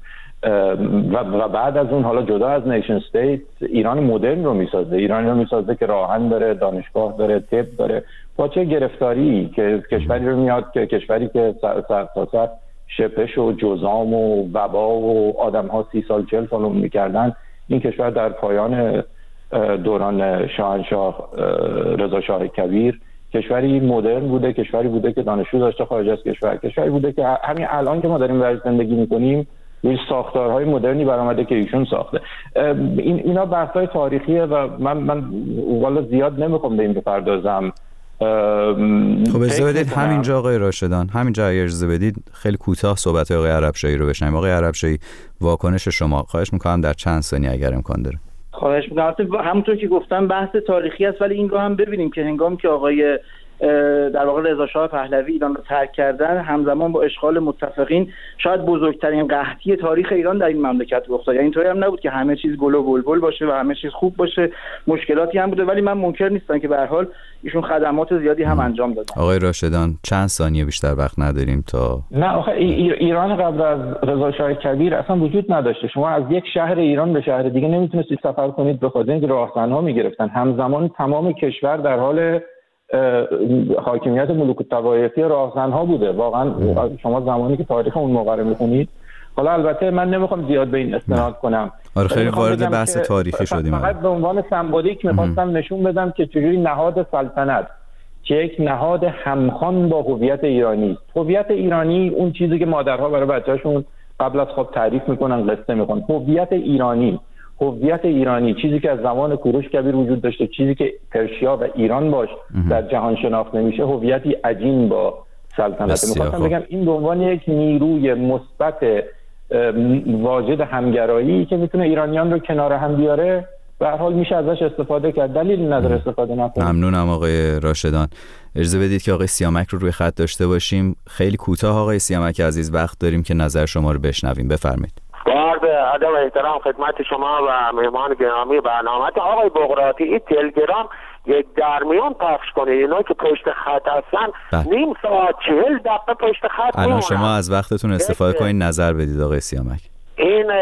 و بعد از اون حالا جدا از نیشن استیت ایران مدرن رو میسازه، ایرانی رو میسازه که راهن داره، دانشگاه داره، طب داره. با چه گرفتاری که کشوری رو میاد که کشوری که سر تا سر شپش و جزام و وبا و آدم ها سی سال چل سال اون میکردن، این کشور در پایان دوران شاهنشاه رضا شاه کبیر کشوری مدرن بوده، کشوری بوده که دانشجو داشته خارج از کشور، کشوری بوده که همین الان که ما داریم برای زندگی میکنیم روی ساختارهای مدرنی برآمده که ایشون ساخته. این اینا بحث‌های تاریخیه و من من والا زیاد نمیخوام به این بپردازم.
خب اجازه بدید همینجا آقای راشدان، همینجا اگر اجازه بدید خیلی کوتاه صحبت آقای عربشاهی رو بشنویم. آقای عربشاهی، واکنش شما خواهش میکنم در چند ثانیه اگر امکان داره.
خواهش میکنم. همونطور که گفتم بحث تاریخی است، ولی این رو هم ببینیم که هنگامی که آقای در واقع رضا شاه پهلوی ایران رو ترک کردن، همزمان با اشغال متفقین شاید بزرگترین قحطی تاریخ ایران در این مملکت رخ داد. یعنی اینطوری هم نبود که همه چیز گل و بلبل باشه و همه چیز خوب باشه، مشکلاتی هم بوده، ولی من منکر نیستم که به هر حال ایشون خدمات زیادی هم انجام دادن.
آقای راشدان چند ثانیه بیشتر وقت نداریم تا
نه آخه ایران قبل از رضا شاه کبیر اصلا وجود نداشته. شما از یک شهر ایران به شهر دیگه نمیتونستید سفر کنید به خاطر اینکه راهزنها میگرفتن. همزمان تمام کشور در حال حاکمیت ملوک الطوایفی راهزنها بوده. واقعا شما زمانی که تاریخ اون موقع رو میخونید، حالا البته من نمیخوام زیاد به این استناد کنم،
آره خیلی وارد بحث تاریخی شدیم،
فقط به عنوان سمبولیک میخواستم نشون بدم که چجوری نهاد سلطنت که یک نهاد همخوان با هویت ایرانی است. هویت ایرانی اون چیزی که مادرها برای بچه‌شون قبل از خواب تعریف میکنن، قصه میکنن. هویت ایرانی هویت ایرانی چیزی که از زمان کوروش کبیر وجود داشته، چیزی که پرشیا و ایران باش در جهان شناخته میشه، هویتی عجین با سلطنت. میخواستم بگم این به عنوان یک نیروی مثبت واجد همگرایی که میتونه ایرانیان رو کنار هم بیاره به هر حال میشه ازش استفاده کرد، دلیل نداره استفاده نکنیم.
ممنونم آقای راشدان. اجازه بدید که آقای سیامک رو روی خط داشته باشیم. خیلی کوتاه آقای سیامک عزیز وقت داریم که نظر شما رو بشنویم. بفرمایید.
با ادب و احترام خدمت شما و مهمان گرامی برنامه آقای بغراتی، این تلگرام یک درمیان پخش کنه، اینا که پشت خط هستن نیم ساعت چهل دقیقه پشت خط
الان میمونن. شما از وقتتون استفاده کنید نظر بدید آقای سیامک.
این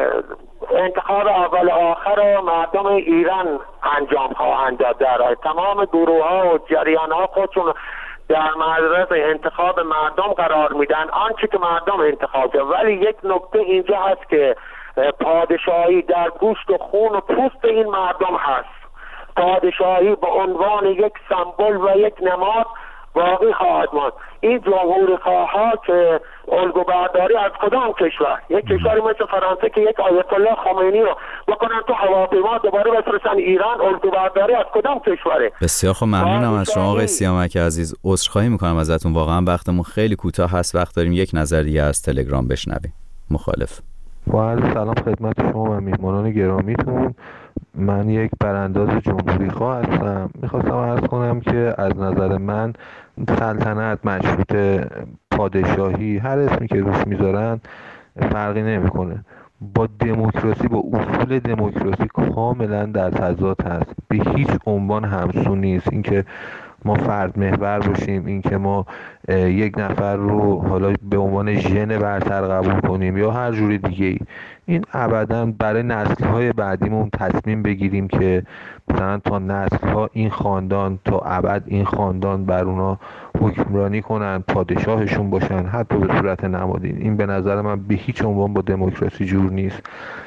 انتخاب اول آخر رو مردم ایران انجام خواهند داد. در تمام گروه ها و جریان ها خودشون در معرض انتخاب مردم قرار میدن، آنچه که مردم انتخاب کرد. ولی یک نکته اینجا هست که پادشاهی در گوشت و خون و پوست این مردم هست. پادشاهی به عنوان یک سمبل و یک نماد باقی خواهد ماند. این جمهوری خواها که الگو برداری از کدام کشور، یک کشوری مثل فرانسه که یک آیت الله خمینی رو بکنن تو هواپیما دوباره بفرستن ایران، الگو برداری از کدام کشوره؟
بسیار خب، ممنونم از شما آقای سیامک عزیز. عذرخواهی میکنم ازتون، واقعا وقتمون خیلی کوتاه هست. وقت داریم یک نظر دیگه از تلگرام بشنویم. مخالف.
با عرض سلام خدمت شما و میهمانان گرامیتون. من یک برانداز جمهوری خواه هستم. میخواستم عرض کنم که از نظر من سلطنت، مشروطه، پادشاهی، هر اسمی که روش میذارن فرقی نمیکنه. با دموکراسی، با اصول دموکراسی کاملا در تضاد هست. به هیچ عنوان همسو نیست. اینکه ما فرد محور باشیم، اینکه ما یک نفر رو حالا به عنوان ژن برتر قبول کنیم یا هر جور دیگه ای، این ابداً برای نسل‌های بعدیمون تصمیم بگیریم که مثلا تا نسل‌ها این خاندان تا ابد این خاندان بر اونا حکمرانی کنن، پادشاهشون باشن، حتی به صورت نمادین، این به نظر من به هیچ عنوان با دموکراسی جور نیست.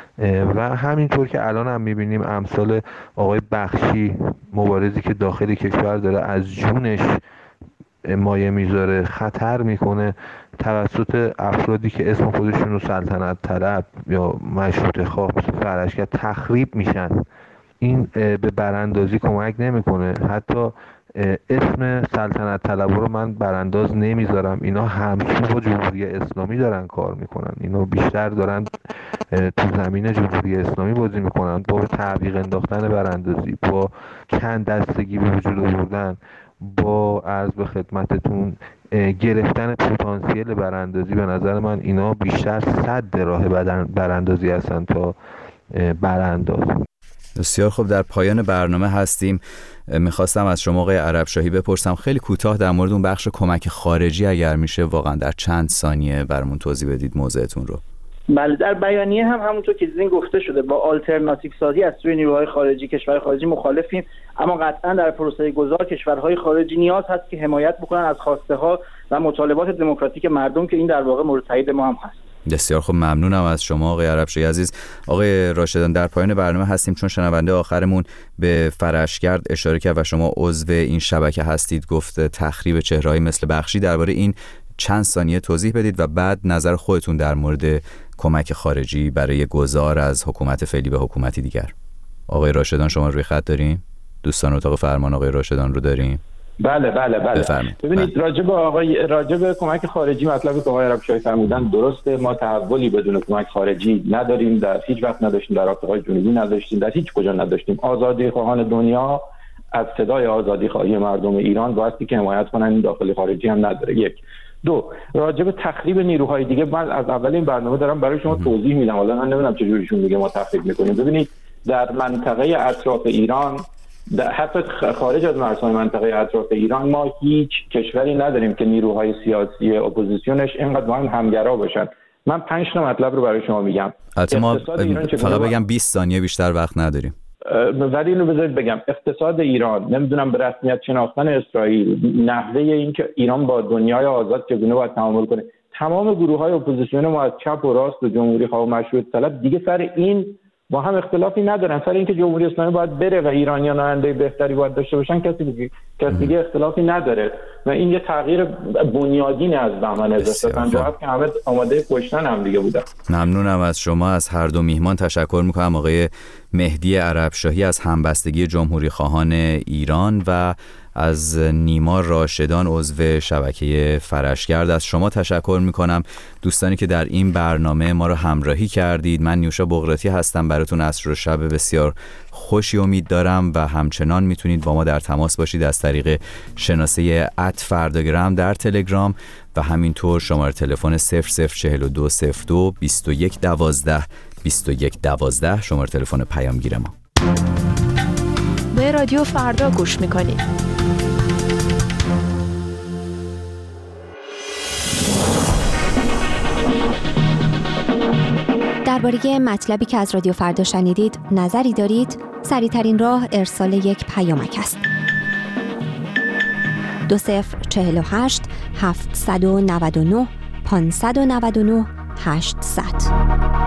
و همینطور که الان هم میبینیم امثال آقای بخشی، مبارزی که داخل کشور داره از جونش مایه میذاره، خطر میکنه توسط افرادی که اسم خودشون رو سلطنت طلب یا مشروطه خواه مثل فرشکر تخریب میشن. این به براندازی کمک نمیکنه. حتی اسم سلطنت طلب رو من برانداز نمیذارم. اینا همسو با جمهوری اسلامی دارن کار میکنن. اینا بیشتر دارن تو زمین جمهوری اسلامی بازی میکنن، با تعویق انداختن براندازی، با چند دستگی به وجود آوردن، با عرض به خدمتتون گرفتن پتانسیل براندازی. به نظر من اینا بیشتر صد راه براندازی هستن تا برانداز.
بسیار خوب، در پایان برنامه هستیم. میخواستم از شما آقای عربشاهی بپرسم خیلی کوتاه در مورد اون بخش کمک خارجی اگر میشه واقعا در چند ثانیه برامون توضیح بدید موضعتون رو.
بله، در بیانیه هم همونطور که دیدین گفته شده با آلترناتیو سازی از سوی نیروهای خارجی، کشورهای خارجی مخالفیم، اما قطعا در پروسه گذار کشورهای خارجی نیاز هست که حمایت بکنن از خواسته ها و مطالبات دموکراتیک مردم که این در واقع مورد تایید ما هم هست.
بسیار خوب، ممنونم از شما آقای عربشاهی عزیز. آقای راشدان، در پایان برنامه هستیم چون شنونده آخرمون به فرشگرد اشاره کرد و شما عضو این شبکه هستید، گفت تخریب چهره‌ای مثل بخشی. درباره این چند ثانیه توضیح بدید و بعد نظر خودتون در مورد کمک خارجی برای گذار از حکومت فعلی به حکومتی دیگر. آقای راشدان شما روی خط داریم؟ دوستان اتاق فرمان آقای راشدان رو داریم؟
بله بله بله.
بفرمایید.
ببینید راجع به آقای راجع به کمک خارجی مطلبی که آقای عربشاهی فرمودن درسته. ما تحولی بدون کمک خارجی نداریم، در هیچ وقت نداشتیم، در آفریقای جنوبی نداشتیم، در هیچ کجا نداشتیم. آزادی خواهان دنیا از صدای آزادی خواهی مردم ایران واسطی که حمایت کنن این داخل خارجی هم نداره. یک. دو، راجع به تخریب نیروهای دیگه من از اول این برنامه دارم برای شما توضیح میدم. حالا من نمیدونم چه جوریشون میگه ما تخریب میکنیم. ببینید در منطقه اطراف ایران، حتی خارج از مرزهای منطقه اطراف ایران، ما هیچ کشوری نداریم که نیروهای سیاسی اپوزیسیونش اینقدر با هم همگرا باشن. من پنج تا مطلب رو برای شما میگم.
البته ما فقط بگم بیست ثانیه بیشتر وقت نداریم.
ولی اینو بذارید بگم، اقتصاد ایران، نمیدونم به رسمیت شناختن اسرائیل، نحوه اینکه ایران با دنیای آزاد چگونه باید تعامل کنه، تمام گروه‌های اپوزیسیون ما از چپ و راست و جمهوری خواه و مشروطه طلب دیگه سر این با هم اختلافی ندارن. سر اینکه جمهوری اسلامی باید بره و ایرانیان آینده بهتری باید داشته باشن کسی دیگه کسی دیگه اختلافی نداره و این یه تغییر بنیادین از بهمن هزار و سیصد و پنجاه و هفت که همه آماده کشتن هم دیگه بودن.
ممنونم از شما. از هر دو میهمان تشکر میکنم. آقای مهدی عربشاهی از همبستگی جمهوری خواهان ایران و از نیما راشدان عضو شبکه فرشگرد از شما تشکر میکنم. دوستانی که در این برنامه ما رو همراهی کردید، من نیوشا بغراتی هستم. براتون عصر و شب بسیار خوشی امید دارم و همچنان میتونید با ما در تماس باشید از طریق شناسه ات فرداگرام در تلگرام و همینطور شماره تلفن صفر صفر چهل و دو صفر دو بیست و یک دوازده بیست و یک دوازده شماره تلفن پیامگیر ما.
به رادیو فردا گوش میکنید.
درباره مطلبی که از رادیو فردا شنیدید نظری دارید؟ سریع‌ترین راه ارسال یک پیامک است. دو صفر چهل و هشت هفتصد و نود و نه پانصد و نود و نه هشتصد